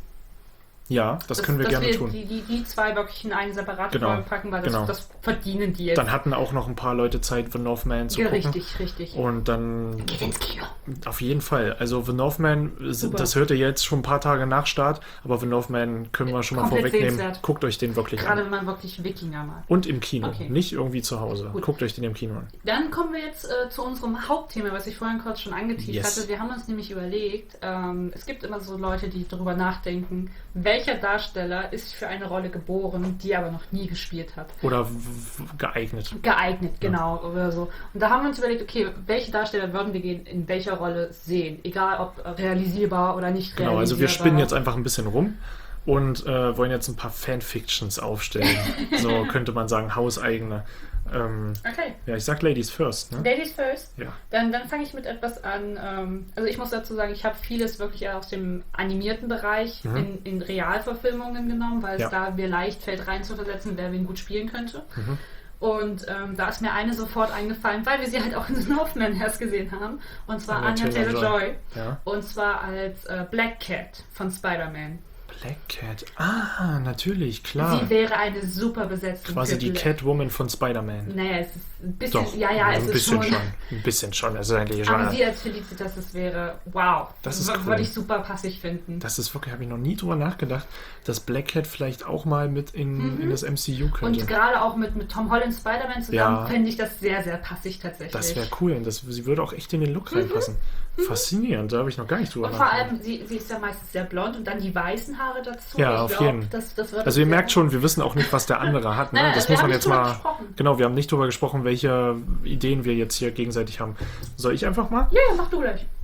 Ja, das können wir gerne tun. Die zwei wirklich in eine separate Folge packen, weil das verdienen die jetzt. Dann hatten auch noch ein paar Leute Zeit, The Northman zu gucken. Richtig. Und dann... Geht ins Kino. Auf jeden Fall. Also The Northman, das hört ihr jetzt schon ein paar Tage nach Start, aber The Northman können wir schon mal vorwegnehmen. Sehenswert. Guckt euch den wirklich Gerade wenn man wirklich Wikinger mag. Und im Kino, nicht irgendwie zu Hause. Gut. Guckt euch den im Kino an. Dann kommen wir jetzt zu unserem Hauptthema, was ich vorhin kurz schon angeteased hatte. Wir haben uns nämlich überlegt, es gibt immer so Leute, die darüber nachdenken, welcher Darsteller ist für eine Rolle geboren, die er aber noch nie gespielt hat. Oder geeignet. Geeignet, genau. Ja. Oder so. Und da haben wir uns überlegt, okay, welche Darsteller würden wir in welcher Rolle sehen? Egal, ob realisierbar oder nicht realisierbar. Genau, also wir spinnen jetzt einfach ein bisschen rum und wollen jetzt ein paar Fanfictions aufstellen. So könnte man sagen, hauseigene. Okay. Ja, ich sag Ladies first. Ne? Ladies first? Ja. Dann fange ich mit etwas an. Also ich muss dazu sagen, ich habe vieles wirklich eher aus dem animierten Bereich in Realverfilmungen genommen, weil es da mir leicht fällt, rein zu versetzen, wer wen gut spielen könnte. Und da ist mir eine sofort eingefallen, weil wir sie halt auch in The Northman erst gesehen haben. Und zwar Anya Taylor-Joy. Ja. Und zwar als Black Cat von Spider-Man. Black Cat. Ah, natürlich, klar. Sie wäre eine super Besetzung. Quasi die Catwoman von Spider-Man. Naja, es ist ein bisschen... Doch, ja, es ist bisschen schon. Ein bisschen schon. Also eigentlich aber sie als Felicitas, das wäre... Wow. Das ist cool. Würde ich super passig finden. Das ist wirklich... Habe ich noch nie drüber nachgedacht, dass Black Cat vielleicht auch mal mit in das MCU könnte. Und gerade auch mit Tom Holland Spider-Man zusammen finde ich das sehr, sehr passig tatsächlich. Das wäre cool. Sie würde auch echt in den Look reinpassen. Faszinierend. Da habe ich noch gar nicht drüber nachgedacht. Und vor allem, sie ist ja meistens sehr blond und dann die weißen Haare dazu. Ja, auf jeden Fall. Also ihr merkt schon, wir wissen auch nicht, was der andere hat. Ne? Das muss man jetzt mal... Genau, wir haben nicht drüber gesprochen, welche Ideen wir jetzt hier gegenseitig haben. Soll ich einfach mal? Ja, mach du gleich.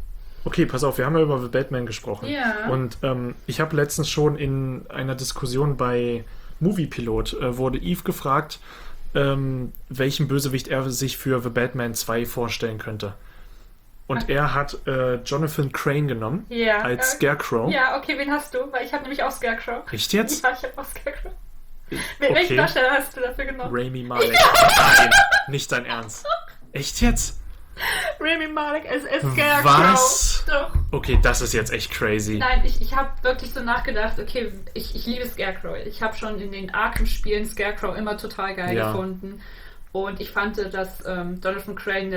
Okay, pass auf, wir haben ja über The Batman gesprochen. Ja. Und ich habe letztens schon in einer Diskussion bei Moviepilot wurde Eve gefragt, welchen Bösewicht er sich für The Batman 2 vorstellen könnte. Und er hat Jonathan Crane genommen als Scarecrow. Ja, okay, wen hast du? Weil ich habe nämlich auch Scarecrow. Echt jetzt? Ja, ich habe auch Scarecrow. Welchen Darsteller hast du dafür genommen? Rami Malek. Nein, nicht dein Ernst. Echt jetzt? Rami Malek als Scarecrow. Was? Doch. Okay, das ist jetzt echt crazy. Nein, ich habe wirklich so nachgedacht, okay, ich liebe Scarecrow. Ich habe schon in den Arkham-Spielen Scarecrow immer total geil gefunden. Und ich fand, dass Jonathan Crane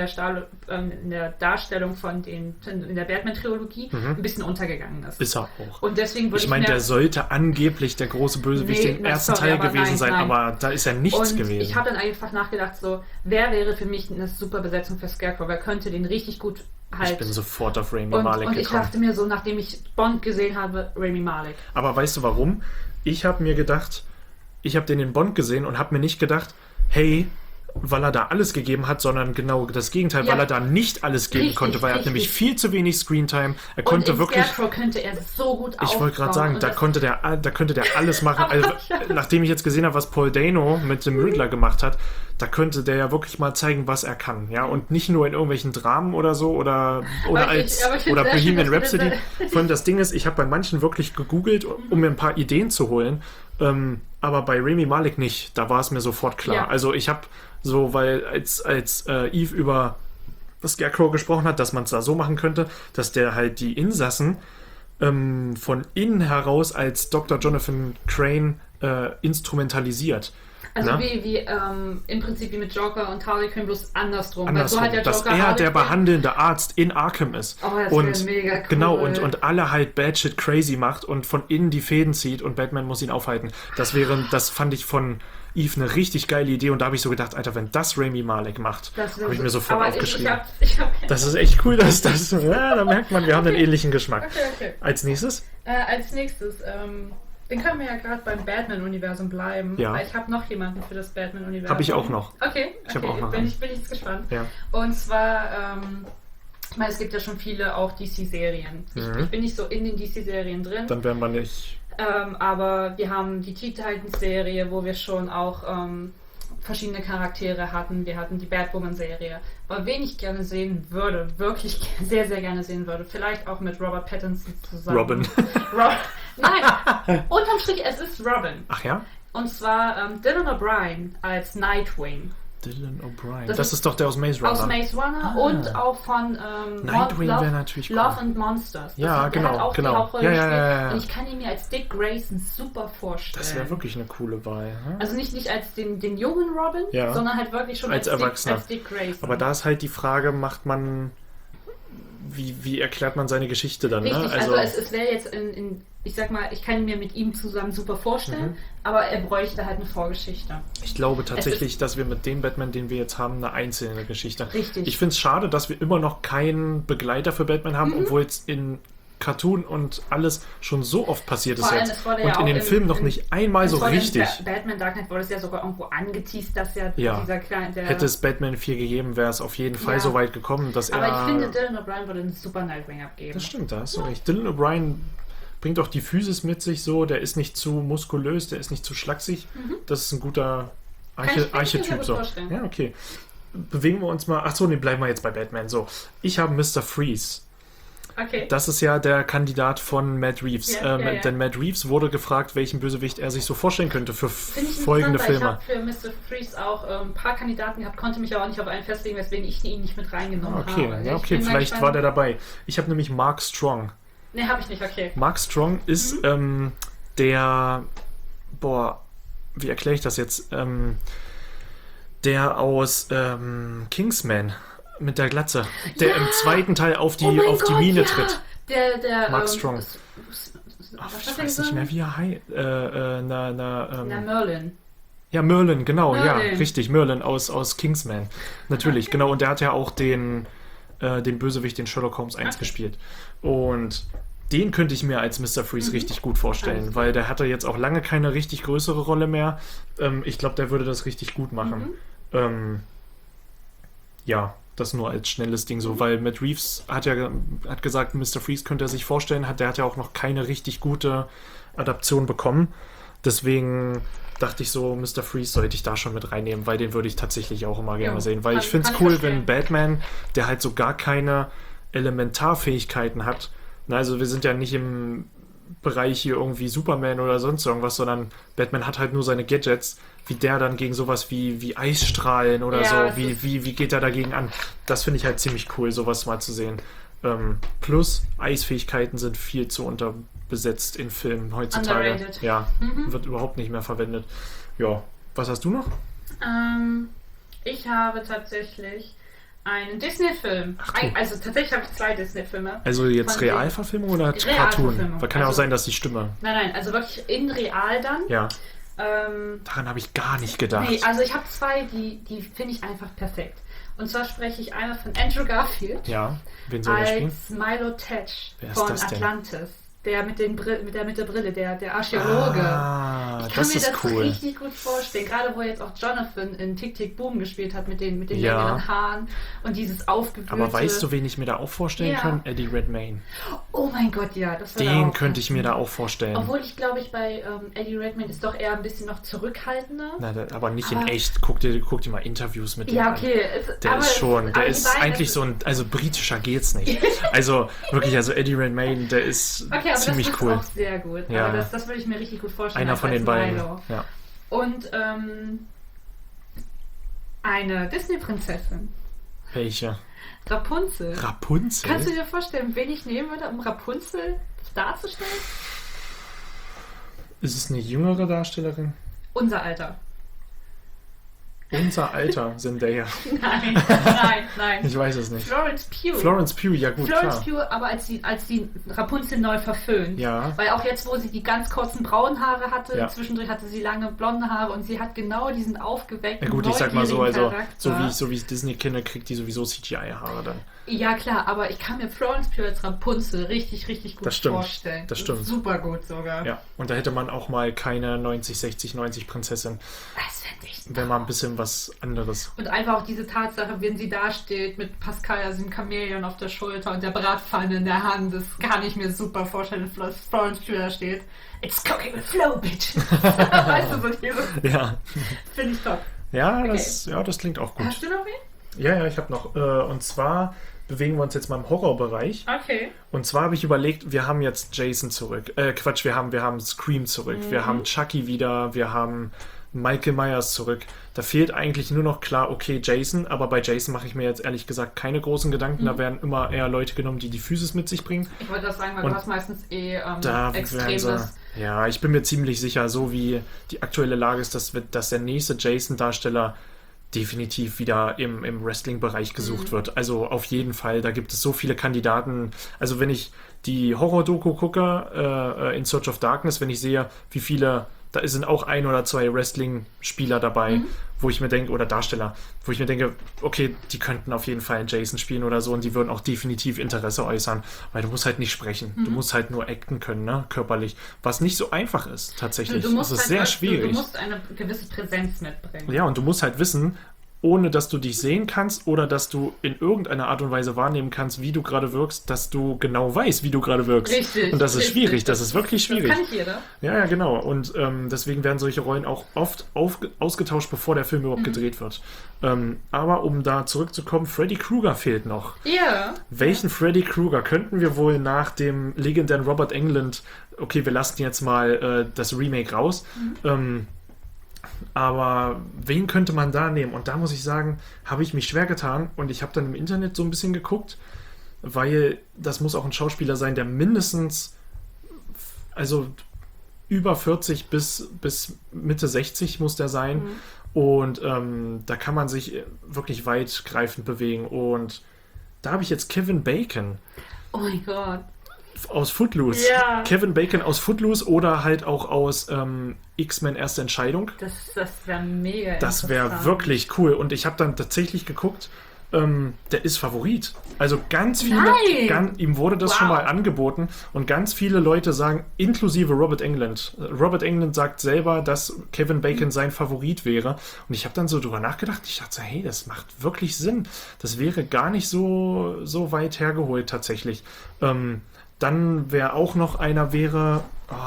in der Darstellung in der Batman-Trilogie ein bisschen untergegangen ist. Ist er auch. Und deswegen würde ich meine, der sollte angeblich der große Bösewicht im ersten Teil gewesen sein, aber da ist ja nichts gewesen. Ich habe dann einfach nachgedacht, so, wer wäre für mich eine super Besetzung für Scarecrow? Wer könnte den richtig gut halt... Ich bin sofort auf Rami Malek gekommen. Und ich dachte mir so, nachdem ich Bond gesehen habe, Rami Malek. Aber weißt du warum? Ich habe mir gedacht, ich habe den in Bond gesehen und habe mir nicht gedacht, hey, weil er da alles gegeben hat, sondern genau das Gegenteil, weil er da nicht alles geben konnte, weil er hat nämlich viel zu wenig Screentime. Er konnte wirklich... Scarecrow könnte er so gut aufbauen. Ich wollte gerade sagen, da könnte der alles machen. Also, nachdem ich jetzt gesehen habe, was Paul Dano mit dem Riddler gemacht hat, da könnte der ja wirklich mal zeigen, was er kann. Ja, und nicht nur in irgendwelchen Dramen oder so oder Bohemian Rhapsody. Vor allem das Ding ist, ich habe bei manchen wirklich gegoogelt, um mir ein paar Ideen zu holen. Aber bei Rami Malek nicht. Da war es mir sofort klar. Ja. Also ich habe so, weil als Eve über Scarecrow gesprochen hat, dass man es da so machen könnte, dass der halt die Insassen von innen heraus als Dr. Jonathan Crane instrumentalisiert. Also wie im Prinzip wie mit Joker und Harley Quinn, bloß andersrum. So hat der Joker dass er der behandelnde Arzt in Arkham ist. Oh, das wäre mega cool. Genau, und alle halt Bad Shit crazy macht und von innen die Fäden zieht und Batman muss ihn aufhalten. Das fand ich von Eve eine richtig geile Idee und da habe ich so gedacht, Alter, wenn das Rami Malek macht, habe ich mir sofort aufgeschrieben. Das ist echt cool, dass das, ja, da merkt man, wir haben einen ähnlichen Geschmack. Okay. Als nächstes? Den können wir ja gerade beim Batman-Universum bleiben, weil ich habe noch jemanden für das Batman-Universum. Habe ich auch noch. Okay. Ich habe auch noch. Bin ich jetzt gespannt. Ja. Und zwar, ich meine, es gibt ja schon viele auch DC-Serien. Ich bin nicht so in den DC-Serien drin. Dann wären wir nicht... aber wir haben die Teen Titans-Serie, wo wir schon auch verschiedene Charaktere hatten. Wir hatten die Batwoman-Serie. Aber wen ich gerne sehen würde, wirklich sehr, sehr gerne sehen würde, vielleicht auch mit Robert Pattinson zusammen. Robin. Nein, unterm Strich, es ist Robin. Ach ja? Und zwar Dylan O'Brien als Nightwing. Dylan O'Brien. Das ist doch der aus Maze Runner. Aus Maze Runner und auch von Nightwing wäre natürlich cool. Love and Monsters. Ja, der genau. Hat auch genau. Die Hauptrolle Ja. Und ich kann ihn mir als Dick Grayson super vorstellen. Das wäre wirklich eine coole Wahl. Hm? Also nicht als den jungen Robin, sondern halt wirklich schon als Erwachsener. Als Dick Grayson. Aber da ist halt die Frage, macht man... Wie erklärt man seine Geschichte dann? Richtig, ne? also es wäre jetzt ich sag mal, ich kann ihn mir mit ihm zusammen super vorstellen, aber er bräuchte halt eine Vorgeschichte. Ich glaube tatsächlich, dass wir mit dem Batman, den wir jetzt haben, eine einzelne Geschichte. Richtig. Ich finde es schade, dass wir immer noch keinen Begleiter für Batman haben, obwohl es in Cartoon und alles schon so oft passiert ist jetzt. Und in den Filmen noch nicht einmal so richtig. Batman Dark Knight wurde es ja sogar irgendwo angeteased, dass dieser kleine... Hätte es Batman 4 gegeben, wäre es auf jeden Fall so weit gekommen, dass Aber ich finde, Dylan O'Brien würde einen super Nightwing abgeben. Das stimmt, da hast du recht. Dylan O'Brien bringt auch die Physis mit sich so, der ist nicht zu muskulös, der ist nicht zu schlaksig. Das ist ein guter Archetyp. So. Ja, okay. Bewegen wir uns mal... Achso, bleiben wir jetzt bei Batman. So, ich habe Mr. Freeze. Okay. Das ist ja der Kandidat von Matt Reeves. Denn Matt Reeves wurde gefragt, welchen Bösewicht er sich so vorstellen könnte für folgende Filme. Ich habe für Mr. Freeze auch ein paar Kandidaten gehabt, konnte mich aber auch nicht auf einen festlegen, weswegen ich ihn nicht mit reingenommen habe. Also vielleicht war der dabei. Ich habe nämlich Mark Strong. Nee, habe ich nicht, okay. Mark Strong ist der... wie erkläre ich das jetzt? Der aus Kingsman... Mit der Glatze, der im zweiten Teil auf die Mine tritt. Der Mark Strong. Ich weiß nicht mehr, wie er heißt. Merlin. Ja, Merlin, genau. Merlin. Ja, richtig. Merlin aus Kingsman. Natürlich, genau. Und der hat ja auch den Bösewicht, den Sherlock Holmes 1 gespielt. Und den könnte ich mir als Mr. Freeze richtig gut vorstellen, weil der hatte jetzt auch lange keine richtig größere Rolle mehr. Ich glaube, der würde das richtig gut machen. Ja, Das nur als schnelles Ding so, weil Matt Reeves hat gesagt, Mr. Freeze könnte er sich vorstellen, der hat ja auch noch keine richtig gute Adaption bekommen. Deswegen dachte ich so, Mr. Freeze sollte ich da schon mit reinnehmen, weil den würde ich tatsächlich auch immer gerne sehen. Weil ich finde es cool, wenn Batman, der halt so gar keine Elementarfähigkeiten hat. Also wir sind ja nicht im Bereich hier irgendwie Superman oder sonst irgendwas, sondern Batman hat halt nur seine Gadgets, wie der dann gegen sowas wie Eisstrahlen oder so, wie geht er dagegen an? Das finde ich halt ziemlich cool, sowas mal zu sehen. Plus, Eisfähigkeiten sind viel zu unterbesetzt in Filmen heutzutage. Underrated. Ja, wird überhaupt nicht mehr verwendet. Ja, was hast du noch? Ich habe tatsächlich einen Disney-Film. Also tatsächlich habe ich 2 Disney-Filme. Also jetzt Realverfilmung oder Cartoon? Weil kann ja auch sein, dass die Stimme... Nein, also wirklich in real dann. Ja. Daran habe ich gar nicht gedacht. Nee, also ich habe 2, die finde ich einfach perfekt. Und zwar spreche ich einmal von Andrew Garfield. Ja, wen soll er spielen? Als Milo Tetch von Atlantis. Der mit der Brille, der Archäologe. Ich kann mir das cool. Richtig gut vorstellen. Gerade wo jetzt auch Jonathan in Tick, Tick, Boom gespielt hat mit den längeren Haaren und dieses aufgewühlte... Aber weißt du, wen ich mir da auch vorstellen kann? Eddie Redmayne. Oh mein Gott, ja. Den könnte ich mir da auch vorstellen. Obwohl ich glaube, bei Eddie Redmayne ist doch eher ein bisschen noch zurückhaltender. Aber nicht in echt. Guck dir mal Interviews mit dem an. Okay. Der ist eigentlich so ein... Also britischer geht's nicht. Also wirklich, Eddie Redmayne, der ist... Okay, aber ziemlich das cool. Auch sehr gut. Ja. Aber das würde ich mir richtig gut vorstellen. Einer von den beiden. Ja. Und eine Disney-Prinzessin. Welche? Rapunzel. Rapunzel? Kannst du dir vorstellen, wen ich nehmen würde, um Rapunzel darzustellen? Ist es eine jüngere Darstellerin? Unser Alter. Unser Alter, Zendaya. Nein. Ich weiß es nicht. Florence Pugh, ja gut, Florence Pugh, aber als die Rapunzel neu verföhnt. Ja. Weil auch jetzt, wo sie die ganz kurzen braunen Haare hatte, zwischendurch hatte sie lange blonde Haare und sie hat genau diesen aufgeweckten, ja gut, ich sag mal so, Charakter. so wie es Disney kenne, kriegt die sowieso CGI-Haare dann. Ja klar, aber ich kann mir Florence Pugh als Rapunzel richtig, richtig gut vorstellen. Das stimmt. Super gut sogar. Ja, und da hätte man auch mal keine 90 Prinzessin. Das fände ich Wäre mal ein bisschen was anderes. Und einfach auch diese Tatsache, wenn sie da steht mit Pascal, also dem Chamäleon auf der Schulter und der Bratpfanne in der Hand, das kann ich mir super vorstellen, dass Florence Pugh da steht. It's cooking with flow, bitch. Weißt du, so dieses. Ja. Finde ich top. Ja, okay. Das klingt auch gut. Hast du noch wen? Ja, ich habe noch. Und zwar bewegen wir uns jetzt mal im Horrorbereich. Okay. Und zwar habe ich überlegt, wir haben jetzt Jason zurück. Wir haben Scream zurück. Wir haben Chucky wieder. Wir haben Michael Myers zurück. Da fehlt eigentlich nur noch klar, okay, Jason. Aber bei Jason mache ich mir jetzt ehrlich gesagt keine großen Gedanken. Da werden immer eher Leute genommen, die Physis mit sich bringen. Ich wollte das sagen, weil du hast meistens Extremes. Ja, ich bin mir ziemlich sicher, so wie die aktuelle Lage ist, dass der nächste Jason-Darsteller definitiv wieder im Wrestling-Bereich gesucht wird. Also auf jeden Fall, da gibt es so viele Kandidaten. Also wenn ich die Horror-Doku gucke, in Search of Darkness, wenn ich sehe, wie viele, da sind auch 1 oder 2 Wrestling-Spieler dabei, wo ich mir denke, oder Darsteller, wo ich mir denke, okay, die könnten auf jeden Fall einen Jason spielen oder so und die würden auch definitiv Interesse äußern, weil du musst halt nicht sprechen. Du musst halt nur acten können, ne, körperlich. Was nicht so einfach ist, tatsächlich. Das ist sehr schwierig. Du musst eine gewisse Präsenz mitbringen. Ja, und du musst halt wissen, ohne dass du dich sehen kannst oder dass du in irgendeiner Art und Weise wahrnehmen kannst, wie du gerade wirkst, dass du genau weißt, wie du gerade wirkst. Richtig. Und das ist schwierig, das ist wirklich schwierig. Das kann nicht jeder. Ja, genau. Und deswegen werden solche Rollen auch oft ausgetauscht, bevor der Film überhaupt gedreht wird. Aber um da zurückzukommen, Freddy Krueger fehlt noch. Ja. Welchen Freddy Krueger könnten wir wohl nach dem legendären Robert Englund, okay, wir lassen jetzt mal das Remake raus, aber wen könnte man da nehmen? Und da muss ich sagen, habe ich mich schwer getan und ich habe dann im Internet so ein bisschen geguckt, weil das muss auch ein Schauspieler sein, der mindestens, also über 40 bis Mitte 60 muss der sein. Und da kann man sich wirklich weitgreifend bewegen. Und da habe ich jetzt Kevin Bacon. Oh mein Gott. Aus Footloose. Ja. Kevin Bacon aus Footloose oder halt auch aus X-Men Erste Entscheidung. Das wäre mega Das wäre wirklich cool. Und ich habe dann tatsächlich geguckt, der ist Favorit. Also ganz viele, ihm wurde das schon mal angeboten und ganz viele Leute sagen, inklusive Robert Englund. Robert Englund sagt selber, dass Kevin Bacon sein Favorit wäre. Und ich habe dann so drüber nachgedacht. Ich dachte so, hey, das macht wirklich Sinn. Das wäre gar nicht so weit hergeholt tatsächlich. Dann wer auch noch einer wäre,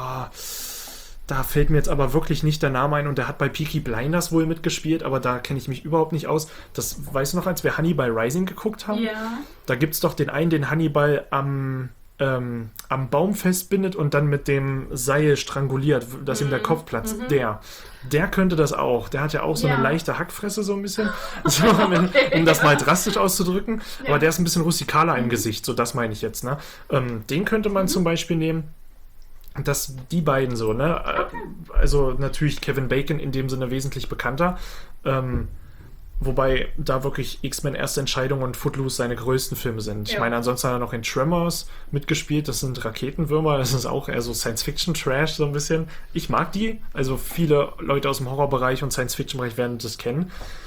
da fällt mir jetzt aber wirklich nicht der Name ein und der hat bei Peaky Blinders wohl mitgespielt, aber da kenne ich mich überhaupt nicht aus. Das weißt du noch, als wir Hannibal Rising geguckt haben? Ja. Da gibt es doch den einen, den Hannibal am Baum festbindet und dann mit dem Seil stranguliert, dass ihm der Kopf platzt. Der könnte das auch. Der hat ja auch so eine leichte Hackfresse so ein bisschen, so, um das mal drastisch auszudrücken. Ja. Aber der ist ein bisschen rustikaler im Gesicht, so das meine ich jetzt. Ne? Den könnte man zum Beispiel nehmen. Dass die beiden so, ne? Okay. Also natürlich Kevin Bacon in dem Sinne wesentlich bekannter. Wobei da wirklich X-Men Erste Entscheidung und Footloose seine größten Filme sind. Ja. Ich meine, ansonsten hat er noch in Tremors mitgespielt. Das sind Raketenwürmer. Das ist auch eher so Science-Fiction-Trash so ein bisschen. Ich mag die. Also viele Leute aus dem Horrorbereich und Science-Fiction-Bereich werden das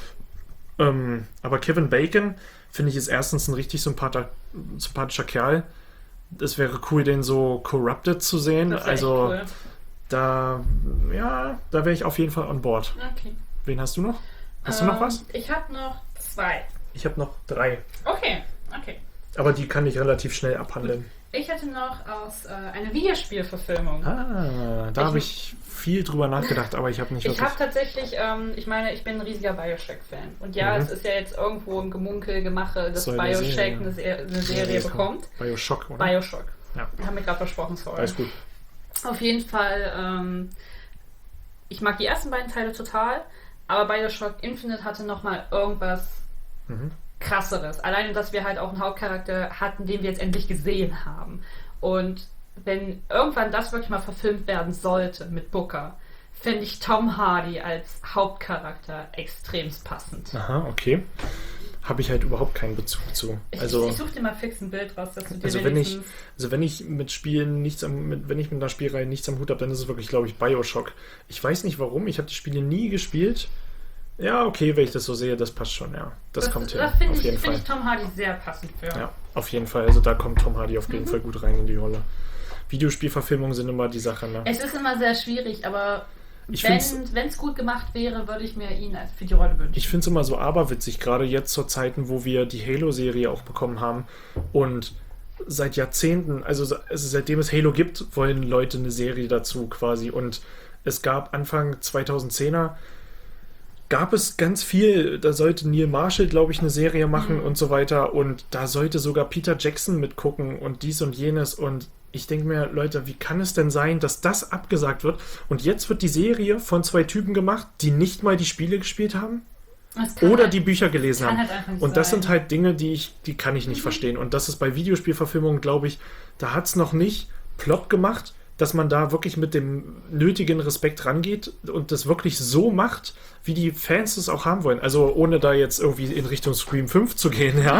kennen. Aber Kevin Bacon, finde ich, ist erstens ein richtig sympathischer Kerl. Es wäre cool, den so corrupted zu sehen. Also cool. Da wäre ich auf jeden Fall on board. Okay. Wen hast du noch? Hast du noch was? Ich habe noch 2. Ich habe noch 3. Okay. Aber die kann ich relativ schnell abhandeln. Ich hätte noch aus einer Videospielverfilmung. Da habe ich viel drüber nachgedacht, aber ich habe nicht wirklich... Ich habe tatsächlich, ich bin ein riesiger Bioshock-Fan. Und es ist ja jetzt irgendwo im Gemache, dass Bioshock eine Serie bekommt. Bioshock, oder? Bioshock. Ja. Haben wir gerade versprochen, sorry. Alles gut. Auf jeden Fall, ich mag die ersten beiden Teile total, aber Bioshock Infinite hatte nochmal irgendwas Krasseres. Allein, dass wir halt auch einen Hauptcharakter hatten, den wir jetzt endlich gesehen haben. Und wenn irgendwann das wirklich mal verfilmt werden sollte mit Booker, fände ich Tom Hardy als Hauptcharakter extremst passend. Aha, okay. Habe ich halt überhaupt keinen Bezug zu. Ich suche dir mal fix ein Bild raus, dass du dir wenn ich mit Spielen wenn ich mit einer Spielreihe nichts am Hut habe, dann ist es wirklich, glaube ich, Bioshock. Ich weiß nicht warum, ich habe die Spiele nie gespielt. Ja, okay, wenn ich das so sehe, das passt schon, ja. Das kommt hin. Da finde ich Tom Hardy sehr passend für. Ja, auf jeden Fall. Also da kommt Tom Hardy auf jeden Fall gut rein in die Rolle. Videospielverfilmungen sind immer die Sache, ne? Es ist immer sehr schwierig, aber wenn es gut gemacht wäre, würde ich mir ihn für die Rolle wünschen. Ich finde es immer so aberwitzig, gerade jetzt zur Zeiten, wo wir die Halo-Serie auch bekommen haben und seit Jahrzehnten, also seitdem es Halo gibt, wollen Leute eine Serie dazu quasi und es gab Anfang 2010er gab es ganz viel, da sollte Neil Marshall, glaube ich, eine Serie machen und so weiter und da sollte sogar Peter Jackson mitgucken und dies und jenes und ich denke mir, Leute, wie kann es denn sein, dass das abgesagt wird und jetzt wird die Serie von 2 Typen gemacht, die nicht mal die Spiele gespielt haben oder die Bücher gelesen haben. Halt und das sind halt Dinge, die kann ich nicht verstehen und das ist bei Videospielverfilmungen, glaube ich, da hat es noch nicht plopp gemacht, dass man da wirklich mit dem nötigen Respekt rangeht und das wirklich so macht, wie die Fans es auch haben wollen. Also ohne da jetzt irgendwie in Richtung Scream 5 zu gehen, ja.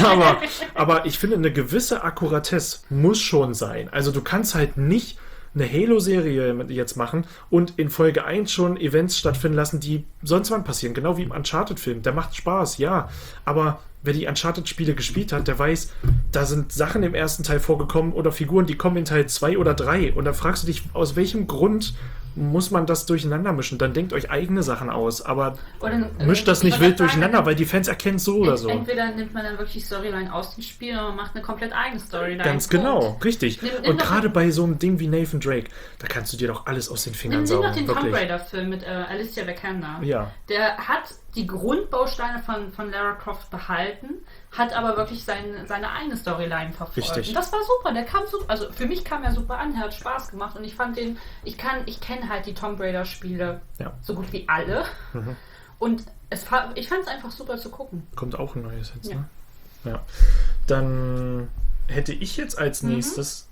aber ich finde, eine gewisse Akkuratesse muss schon sein. Also du kannst halt nicht eine Halo-Serie jetzt machen und in Folge 1 schon Events stattfinden lassen, die sonst wann passieren. Genau wie im Uncharted-Film. Der macht Spaß, ja. Aber wer die Uncharted-Spiele gespielt hat, der weiß, da sind Sachen im ersten Teil vorgekommen oder Figuren, die kommen in Teil 2 oder 3. Und da fragst du dich, aus welchem Grund muss man das durcheinander mischen? Dann denkt euch eigene Sachen aus, aber mischt das nicht wild durcheinander, weil die Fans erkennen es so oder so. Entweder nimmt man dann wirklich Storyline aus dem Spiel oder man macht eine komplett eigene Storyline. Ganz genau, richtig. Und gerade bei so einem Ding wie Nathan Drake, da kannst du dir doch alles aus den Fingern saugen. Nimm doch den Tomb Raider-Film mit Alicia Vikander. Ja. Der hat die Grundbausteine von Lara Croft behalten, hat aber wirklich seine eigene Storyline verfolgt. Richtig. Und das war super, der kam super, also für mich kam er super an, er hat Spaß gemacht und ich fand ich kenne halt die Tomb Raider Spiele so gut wie alle und ich fand es einfach super zu gucken. Kommt auch ein neues jetzt, ne? Ja. Dann hätte ich jetzt als nächstes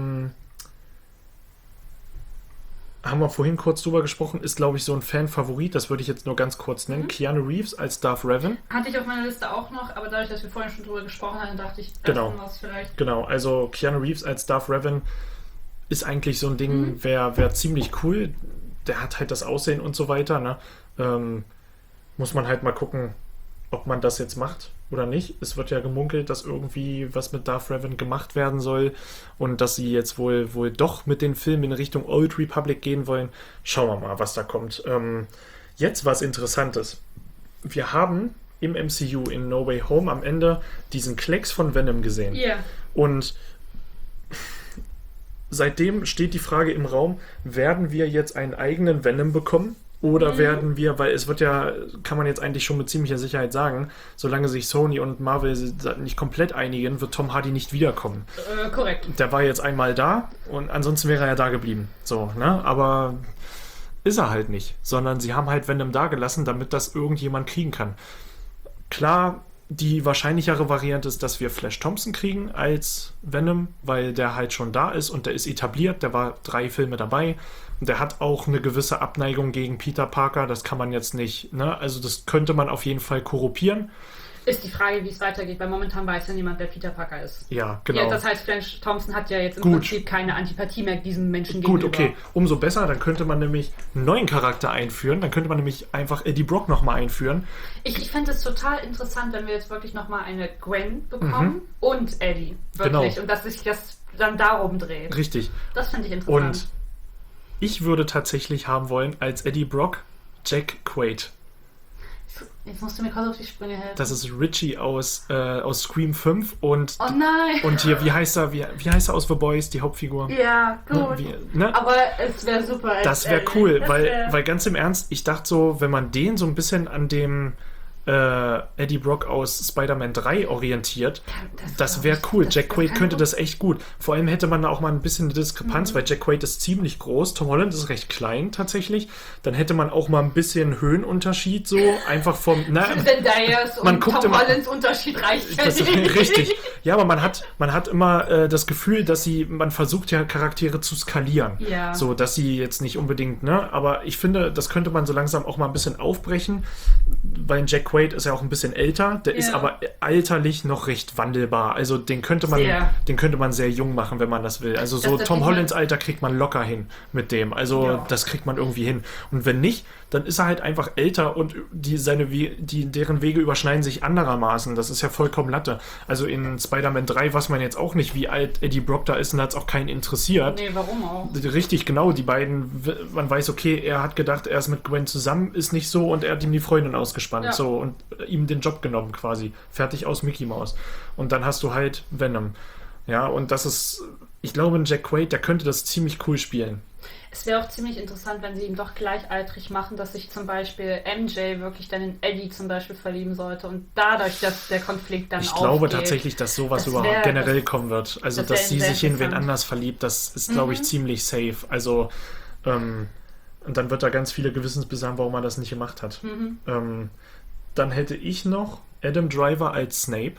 haben wir vorhin kurz drüber gesprochen, ist, glaube ich, so ein Fan-Favorit, das würde ich jetzt nur ganz kurz nennen. Keanu Reeves als Darth Revan. Hatte ich auf meiner Liste auch noch, aber dadurch, dass wir vorhin schon drüber gesprochen hatten, dachte ich, was vielleicht. Genau, also Keanu Reeves als Darth Revan ist eigentlich so ein Ding, wäre ziemlich cool. Der hat halt das Aussehen und so weiter, ne? Muss man halt mal gucken, ob man das jetzt macht oder nicht. Es wird ja gemunkelt, dass irgendwie was mit Darth Revan gemacht werden soll und dass sie jetzt wohl doch mit den Filmen in Richtung Old Republic gehen wollen. Schauen wir mal, was da kommt. Jetzt was Interessantes. Wir haben im MCU in No Way Home am Ende diesen Klecks von Venom gesehen. Ja. Yeah. Und seitdem steht die Frage im Raum, werden wir jetzt einen eigenen Venom bekommen? Oder werden wir, weil es wird ja, kann man jetzt eigentlich schon mit ziemlicher Sicherheit sagen, solange sich Sony und Marvel nicht komplett einigen, wird Tom Hardy nicht wiederkommen. Korrekt. Der war jetzt einmal da und ansonsten wäre er ja da geblieben. So, ne? Aber ist er halt nicht. Sondern sie haben halt Venom da gelassen, damit das irgendjemand kriegen kann. Klar, die wahrscheinlichere Variante ist, dass wir Flash Thompson kriegen als Venom, weil der halt schon da ist und der ist etabliert, der war 3 Filme dabei. Der hat auch eine gewisse Abneigung gegen Peter Parker, das kann man jetzt nicht, ne? Also das könnte man auf jeden Fall korruptieren. Ist die Frage, wie es weitergeht, weil momentan weiß ja niemand, wer Peter Parker ist. Ja, genau. Ja, das heißt, Flash Thompson hat ja jetzt im Prinzip keine Antipathie mehr diesem Menschen gegenüber. Gut, okay. Umso besser, dann könnte man nämlich einen neuen Charakter einführen, dann könnte man nämlich einfach Eddie Brock nochmal einführen. Ich fände es total interessant, wenn wir jetzt wirklich nochmal eine Gwen bekommen und Eddie, wirklich. Genau. Und dass sich das dann darum dreht. Richtig. Das finde ich interessant. Und ich würde tatsächlich haben wollen, als Eddie Brock, Jack Quaid. Jetzt musst du mir kurz auf die Sprünge helfen. Das ist Richie aus Scream 5 und... Oh nein! Und hier, wie heißt er aus The Boys, die Hauptfigur? Ja, gut. Ne? Aber es wäre super. Das wäre cool, weil ganz im Ernst, ich dachte so, wenn man den so ein bisschen an dem Eddie Brock aus Spider-Man 3 orientiert, das wäre cool. Jack Quaid könnte das echt gut. Vor allem hätte man da auch mal ein bisschen eine Diskrepanz, weil Jack Quaid ist ziemlich groß, Tom Holland ist recht klein tatsächlich. Dann hätte man auch mal ein bisschen Höhenunterschied so, einfach vom... Zendayas und Tom Hollands Unterschied reicht ja nicht. Richtig. Ja, aber man hat immer das Gefühl, dass man versucht ja Charaktere zu skalieren. Ja. So, dass sie jetzt nicht unbedingt, ne? Aber ich finde, das könnte man so langsam auch mal ein bisschen aufbrechen, weil Jack Quaid ist ja auch ein bisschen älter, der ist aber alterlich noch recht wandelbar. Also den könnte man sehr jung machen, wenn man das will. Also so Tom Hollands Alter kriegt man locker hin mit dem. Also das kriegt man irgendwie hin. Und wenn nicht, dann ist er halt einfach älter und deren Wege überschneiden sich anderermaßen. Das ist ja vollkommen Latte. Also in Spider-Man 3 weiß man jetzt auch nicht, wie alt Eddie Brock da ist und hat es auch keinen interessiert. Nee, warum auch? Richtig, genau. Die beiden, man weiß, okay, er hat gedacht, er ist mit Gwen zusammen, ist nicht so und er hat ihm die Freundin ausgespannt. Ja. So, und ihm den Job genommen quasi. Fertig aus Mickey Mouse. Und dann hast du halt Venom. Ja, und das ist, ich glaube, ein Jack Quaid, der könnte das ziemlich cool spielen. Es wäre auch ziemlich interessant, wenn sie ihn doch gleichaltrig machen, dass sich zum Beispiel MJ wirklich dann in Eddie zum Beispiel verlieben sollte und dadurch, dass der Konflikt dann aufgeht. Ich glaube tatsächlich, dass sowas überhaupt generell kommen wird. Also, dass sie sich in wen anders verliebt, das ist, glaube ich, ziemlich safe. Also, und dann wird da ganz viele Gewissensbisse haben, warum man das nicht gemacht hat. Dann hätte ich noch Adam Driver als Snape.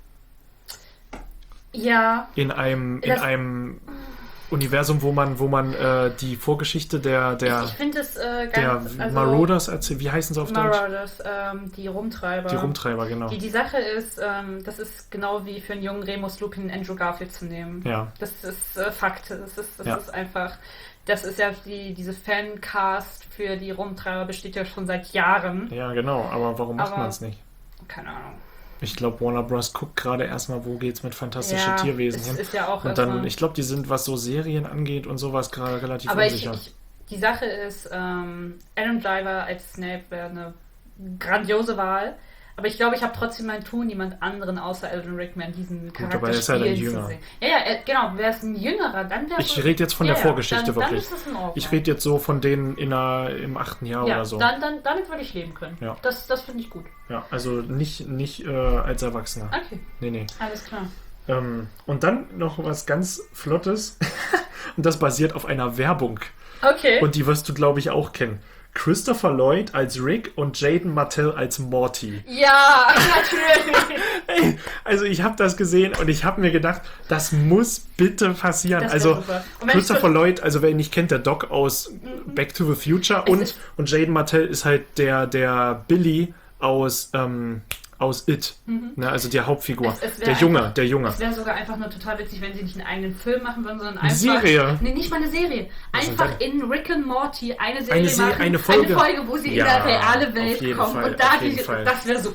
Ja. In einem Universum, wo man die Vorgeschichte der ich finde es ganz, Marauders erzählt. Wie heißen sie auf Deutsch? Marauders, die Rumtreiber. Die Rumtreiber, genau. Die Sache ist, das ist genau wie für einen jungen Remus Lupin Andrew Garfield zu nehmen. Ja. Das ist Fakt. Das ist einfach... Das ist ja diese Fancast für die Rumtreiber besteht ja schon seit Jahren. Ja, genau. Aber warum macht man es nicht? Keine Ahnung. Ich glaube, Warner Bros. Guckt gerade erstmal, wo geht's mit fantastischen Tierwesen hin. Ist ja auch und dann, ich glaube, die sind, was so Serien angeht und sowas, gerade relativ unsicher. Aber die Sache ist, Adam Driver als Snape wäre eine grandiose Wahl. Aber ich glaube, ich habe trotzdem mein Tun, niemand anderen außer Alan Rickman diesen Charakter spielen zu sehen. Ja, genau. Wäre es ein Jüngerer, dann wäre es... Ich rede jetzt von der Vorgeschichte wirklich. Dann ist es in Ordnung. Ich rede jetzt so von denen im 8. Jahr oder so. Damit würde ich leben können. Ja. Das finde ich gut. Ja, also nicht als Erwachsener. Okay. Nee. Alles klar. Und dann noch was ganz Flottes. Und das basiert auf einer Werbung. Okay. Und die wirst du, glaube ich, auch kennen. Christopher Lloyd als Rick und Jaden Martell als Morty. Ja, natürlich. Hey, also ich habe das gesehen und ich habe mir gedacht, das muss bitte passieren. Also Christopher Lloyd, also wer ihn nicht kennt, der Doc aus Back to the Future und Jaden Martell ist halt der Billy aus It, ne, also die Hauptfigur. Der Junge. Es wäre sogar einfach nur total witzig, wenn sie nicht einen eigenen Film machen würden, sondern einfach... Serie? Nee, nicht mal eine Serie. Einfach in Rick and Morty eine Serie machen. Eine Folge, wo sie in der reale Welt kommen. Und das wäre super.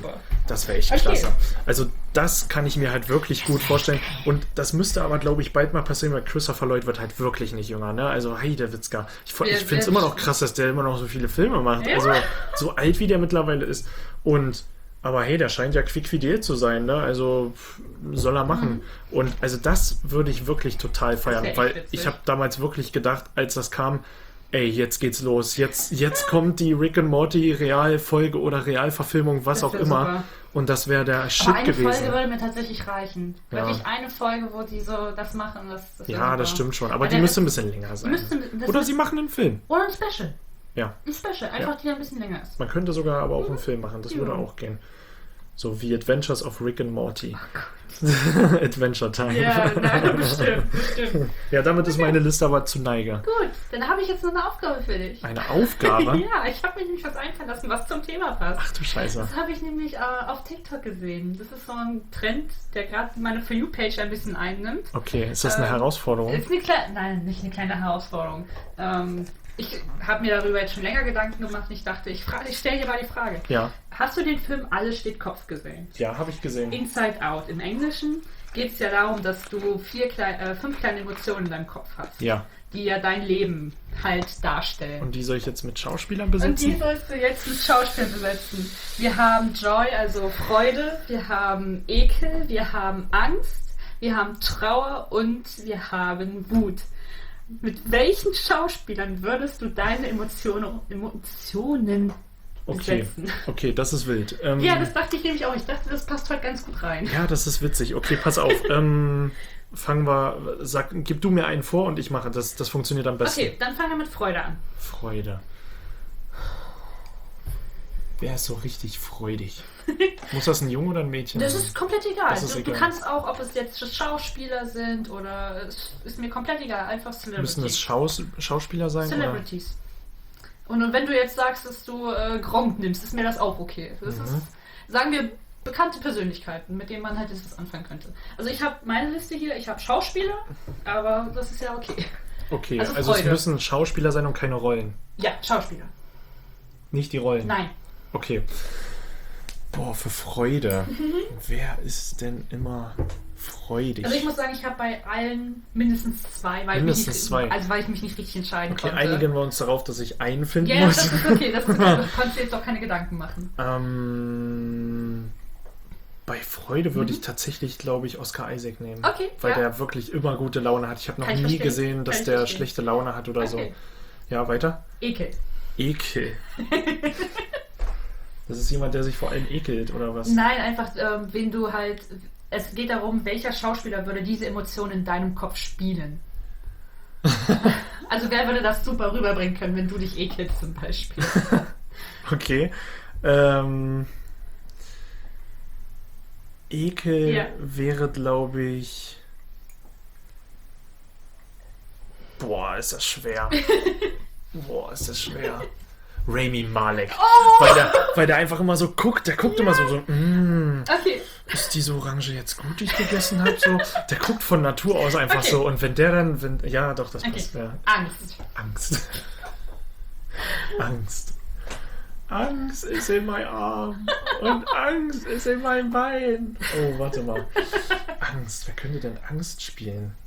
Das wäre echt klasse. Also das kann ich mir halt wirklich gut vorstellen. Und das müsste aber, glaube ich, bald mal passieren, weil Christopher Lloyd wird halt wirklich nicht jünger. Ne? Also Heidewitzka. Ich finde es immer noch krass, dass der immer noch so viele Filme macht. Ja. Also so alt, wie der mittlerweile ist. Aber hey, der scheint ja quickfidel zu sein. Ne? Also soll er machen. Und also das würde ich wirklich total feiern. Weil ich habe damals wirklich gedacht, als das kam, ey, jetzt geht's los. Jetzt kommt die Rick and Morty Realfolge oder Realverfilmung, was auch immer. Super. Und das wäre der Shit gewesen. Eine Folge würde mir tatsächlich reichen. Wirklich eine Folge, wo die so das machen. Das ja, das stimmt schon. Aber die müsste ein bisschen länger sein. Oder sie machen einen Film. Oder ein Special. Ja. Ein Special. Einfach, die ein bisschen länger ist. Man könnte sogar aber auch einen Film machen. Das würde auch gehen. So wie Adventures of Rick and Morty. Adventure Time. Ja, nein, bestimmt. Ja, damit ist meine Liste aber zu Neige. Gut, dann habe ich jetzt noch eine Aufgabe für dich. Eine Aufgabe? Ja, ich habe mir nämlich was einfallen lassen, was zum Thema passt. Ach du Scheiße. Das habe ich nämlich auf TikTok gesehen. Das ist so ein Trend, der gerade meine For You-Page ein bisschen einnimmt. Okay, ist das eine Herausforderung? Ist nein, nicht eine kleine Herausforderung. Ich habe mir darüber jetzt schon länger Gedanken gemacht und ich dachte, ich stelle dir mal die Frage. Ja. Hast du den Film Alles steht Kopf gesehen? Ja, habe ich gesehen. Inside Out. Im Englischen geht es ja darum, dass du 5 kleine Emotionen in deinem Kopf hast. Ja. Die ja dein Leben halt darstellen. Und die soll ich jetzt mit Schauspielern besetzen? Und die sollst du jetzt mit Schauspielern besetzen. Wir haben Joy, also Freude, wir haben Ekel, wir haben Angst, wir haben Trauer und wir haben Wut. Mit welchen Schauspielern würdest du deine Emotionen besetzen? Okay, das ist wild. Ja, das dachte ich nämlich auch. Ich dachte, das passt heute ganz gut rein. Ja, das ist witzig. Okay, pass auf. Gib du mir einen vor und ich mache. Das funktioniert am besten. Okay, dann fangen wir mit Freude an. Freude. Wer ist so richtig freudig? Muss das ein Junge oder ein Mädchen sein? Das ist komplett egal. Du egal. kannst auch, ob es jetzt Schauspieler sind oder es ist mir komplett egal. Einfach Celebrities. Müssen es Schauspieler sein? Celebrities. Oder? Und wenn du jetzt sagst, dass du Gronk nimmst, ist mir das auch okay. Das ist, sagen wir, bekannte Persönlichkeiten, mit denen man halt jetzt was anfangen könnte. Also ich habe meine Liste hier, ich habe Schauspieler, aber das ist ja okay. Okay, also es müssen Schauspieler sein und keine Rollen. Ja, Schauspieler. Nicht die Rollen? Nein. Okay. Boah, für Freude. Wer ist denn immer freudig? Also ich muss sagen, ich habe bei allen mindestens 2, weil ich mich nicht richtig entscheiden konnte. Okay, einigen wir uns darauf, dass ich einen finden muss. Ja, das ist okay. Du konntest jetzt auch keine Gedanken machen. Bei Freude würde ich tatsächlich, glaube ich, Oscar Isaac nehmen. Okay, weil der wirklich immer gute Laune hat. Ich habe noch nie gesehen, dass der schlechte Laune hat oder so. Ja, weiter? Ekel. Das ist jemand, der sich vor allem ekelt, oder was? Nein, einfach, wen du halt... Es geht darum, welcher Schauspieler würde diese Emotionen in deinem Kopf spielen. Also wer würde das super rüberbringen können, wenn du dich ekelst zum Beispiel? Okay. Ekel wäre, glaube ich... Boah, ist das schwer. Rami Malek. Oh! Weil der einfach immer so guckt. Der guckt immer so okay. Ist diese Orange jetzt gut, die ich gegessen habe? So, der guckt von Natur aus einfach so. Und wenn der dann... ja, doch, das passt. Ja. Angst. Angst ist in meinem Arm. Und Angst ist in meinem Bein. Oh, warte mal. Angst. Wer könnte denn Angst spielen?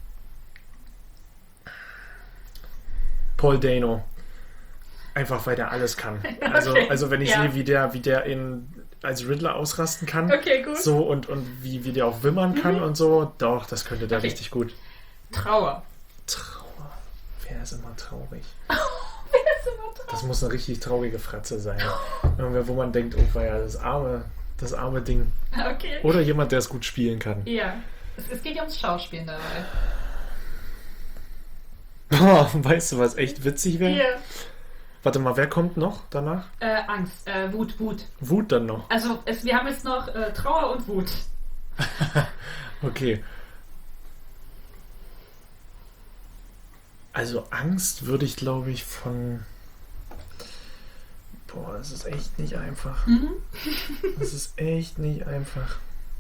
Paul Dano. Einfach, weil der alles kann. Also wenn ich sehe, wie der als Riddler ausrasten kann. Okay, gut. So, und wie der auch wimmern kann und so. Doch, das könnte der richtig gut. Trauer. Wer ist immer traurig? Das muss eine richtig traurige Fratze sein. Irgendwer, wo man denkt, oh, war ja das arme Ding. Okay. Oder jemand, der es gut spielen kann. Ja. Es geht ja ums Schauspielen dabei. Boah, weißt du, was echt witzig wäre? Ja. Warte mal, wer kommt noch danach? Angst, Wut. Wut dann noch? Also, wir haben jetzt noch Trauer und Wut. Okay. Also Angst würde ich, glaube ich, von... Boah, das ist echt nicht einfach. Das ist echt nicht einfach.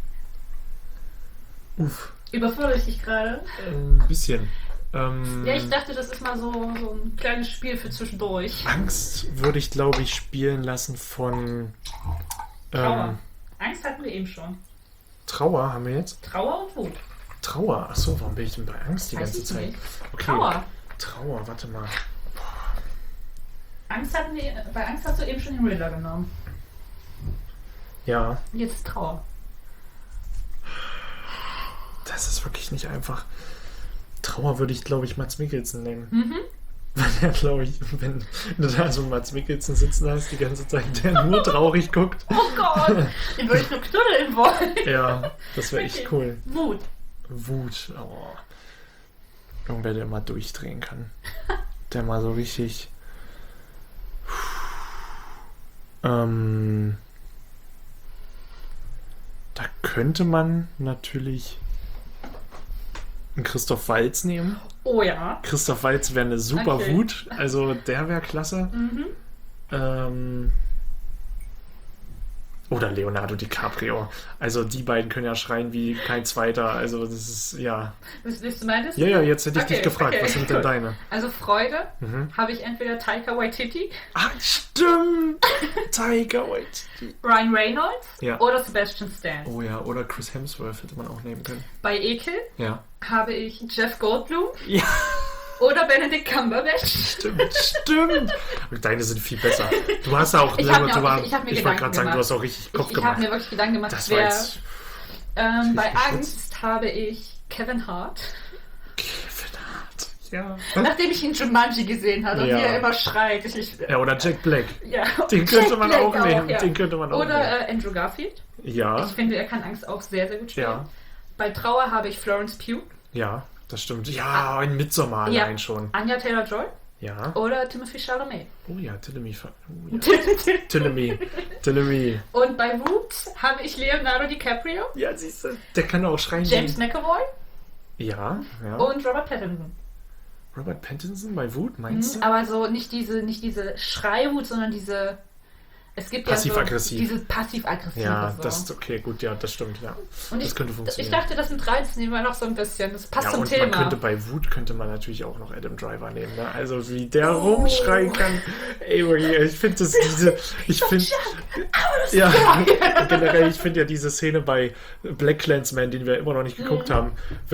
Uff. Überfordere ich dich gerade? Ein bisschen. Ja, ich dachte, das ist mal so ein kleines Spiel für zwischendurch. Angst würde ich, glaube ich, spielen lassen von... Trauer. Angst hatten wir eben schon. Trauer haben wir jetzt? Trauer und Wut. Trauer? Achso, warum bin ich denn bei Angst die ganze Zeit? Nicht. Okay. Trauer, warte mal. Bei Angst hast du eben schon den Riddler genommen. Ja. Jetzt Trauer. Das ist wirklich nicht einfach. Trauer würde ich, glaube ich, Mads Mikkelsen nehmen. Weil er, glaube ich, wenn du da so Mads Mikkelsen sitzen hast die ganze Zeit, der nur traurig guckt. Oh Gott, den würde ich nur knuddeln wollen. Ja, das wäre echt cool. Wut, oh. Irgendwer, der mal durchdrehen kann. Der mal so richtig... Da könnte man natürlich einen Christoph Waltz nehmen. Oh ja. Christoph Waltz wäre eine super Wut. Also der wäre klasse. Oder Leonardo DiCaprio. Also die beiden können ja schreien wie kein zweiter. Also das ist, ja. Willst du meines? Ja, jetzt hätte ich dich gefragt. Was sind denn deine? Also Freude habe ich entweder Taika Waititi. Ah, stimmt! Taika Waititi. Ryan Reynolds Ja. oder Sebastian Stan. Oh ja, oder Chris Hemsworth hätte man auch nehmen können. Bei Ekel Ja. habe ich Jeff Goldblum Ja. oder Benedict Cumberbatch. Stimmt. Deine sind viel besser. Du hast auch Ich lange, wollte gerade sagen, du hast auch richtig Kopf Ich gemacht. habe mir wirklich Gedanken gemacht, Das war jetzt bei Angst habe ich Kevin Hart. Ja. Nachdem ich ihn Jumanji gesehen habe und wie er immer schreit. Ja, oder Jack Black. Ja. Den könnte man Jack auch Black nehmen. ja. Den könnte man auch nehmen. Oder Andrew Garfield. Ja. Ich finde, er kann Angst auch sehr, sehr gut spielen. Ja. Bei Trauer habe ich Florence Pugh. Ja, das stimmt. Ja, in Midsommar allein schon. Anja Taylor-Joy. Ja. Oder Timothée Chalamet. Oh ja, Tillemie. Und bei Wut habe ich Leonardo DiCaprio. Ja, siehst du, der kann auch schreien. James McAvoy. Ja. Und Robert Pattinson. Robert Pattinson bei Wut, meinst du? Aber so nicht diese Schreiwut, sondern diese... Es gibt passiv-aggressiv. Ja so diese passiv-aggressive. Ja, so. das ist okay, gut, ja, das stimmt, ja. Und das könnte funktionieren. Ich dachte, das sind 13, nehmen wir noch so ein bisschen. Das passt zum und Thema. Bei Wut könnte man natürlich auch noch Adam Driver nehmen, ne? Also wie der rumschreien kann. Ey, ich finde das generell, ich finde ja diese Szene bei Black Klansman, den wir immer noch nicht geguckt haben,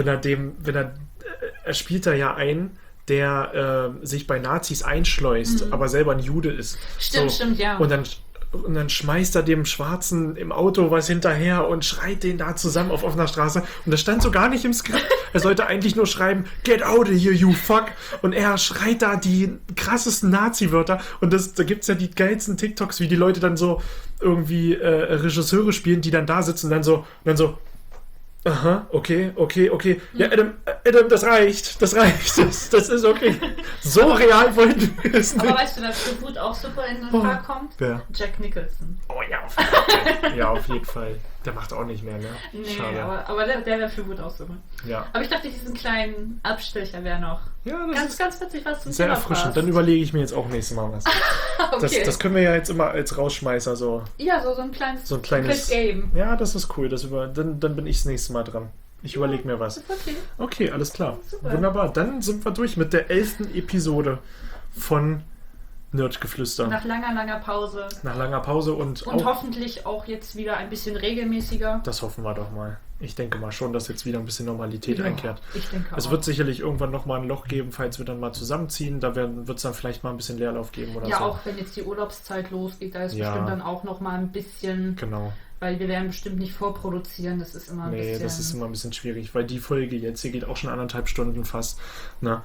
er spielt da ja ein, der sich bei Nazis einschleust, aber selber ein Jude ist. Stimmt, ja. Und dann schmeißt er dem Schwarzen im Auto was hinterher und schreit den da zusammen auf offener Straße. Und das stand so gar nicht im Skript. Er sollte eigentlich nur schreiben, get out of here, you fuck. Und er schreit da die krassesten Nazi-Wörter. Und da gibt's ja die geilsten TikToks, wie die Leute dann so irgendwie Regisseure spielen, die dann da sitzen und dann so, aha, okay. Ja, Adam, das reicht. Das ist okay. So real wollten wir es nicht. Aber weißt du, wer für Wut auch super in den Fall kommt? Wer? Jack Nicholson. Oh ja, auf jeden Fall. Ja, auf jeden Fall. Der macht auch nicht mehr, ne? Nee, Schade. aber der wäre für Wut auch super. Ja. Aber ich dachte, diesen kleinen Abstecher wäre noch ganz witzig, was zum sehr Thema erfrischend. passt. Dann überlege ich mir jetzt auch nächstes Mal was. Okay. Das können wir ja jetzt immer als Rausschmeißer so. Ja, so ein kleines Game. Ja, das ist cool. Dann bin ich das nächste Mal dran. Ich überlege mir was. Okay. Okay, alles klar. Super. Wunderbar. Dann sind wir durch mit der 11. Episode von Nerdgeflüster. Nach langer Pause. Nach langer Pause und auch, hoffentlich auch jetzt wieder ein bisschen regelmäßiger. Das hoffen wir doch mal. Ich denke mal schon, dass jetzt wieder ein bisschen Normalität einkehrt. Ich denke auch. Es wird sicherlich irgendwann nochmal ein Loch geben, falls wir dann mal zusammenziehen. Da wird es dann vielleicht mal ein bisschen Leerlauf geben oder so. Ja, auch wenn jetzt die Urlaubszeit losgeht, da ist bestimmt dann auch nochmal ein bisschen... Genau. Weil wir werden bestimmt nicht vorproduzieren, das ist immer ein bisschen... Nee, das ist immer ein bisschen schwierig, weil die Folge jetzt hier geht auch schon 1,5 Stunden fast. Ne?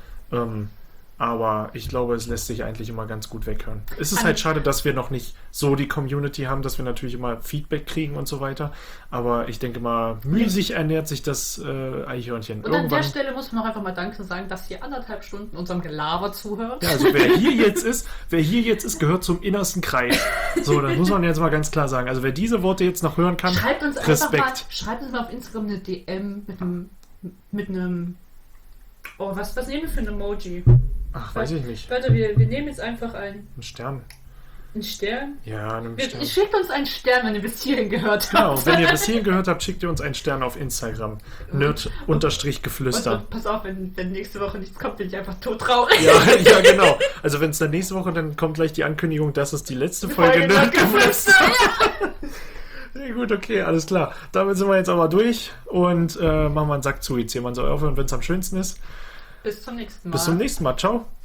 Aber ich glaube, es lässt sich eigentlich immer ganz gut weghören. Es ist halt schade, dass wir noch nicht so die Community haben, dass wir natürlich immer Feedback kriegen und so weiter. Aber ich denke mal, müßig ernährt sich das Eichhörnchen. Und an der Stelle muss man auch einfach mal Danke sagen, dass ihr 1,5 Stunden unserem Gelaber zuhört. Ja, also wer hier jetzt ist, gehört zum innersten Kreis. So, das muss man jetzt mal ganz klar sagen. Also wer diese Worte jetzt noch hören kann, schreibt uns Respekt. Schreibt uns mal auf Instagram eine DM mit einem oh, was nehmen wir für ein Emoji? Ach, weiß ich nicht. Warte, wir nehmen jetzt einfach einen Stern. Ein Stern? Ja, einen Stern. Schickt uns einen Stern, wenn ihr bis hierhin gehört habt. Genau, wenn ihr bis hierhin gehört habt, schickt ihr uns einen Stern auf Instagram. Nerd_Geflüster. Und pass auf, wenn nächste Woche nichts kommt, bin ich einfach todtraurig. Ja, genau. Also wenn es dann nächste Woche, dann kommt gleich die Ankündigung, das ist die letzte Folge Nerdgeflüster. Ja. Ja, gut, okay, alles klar. Damit sind wir jetzt aber durch und machen wir einen Sack zu. Jetzt hier, man soll aufhören, wenn es am schönsten ist. Bis zum nächsten Mal. Bis zum nächsten Mal. Ciao.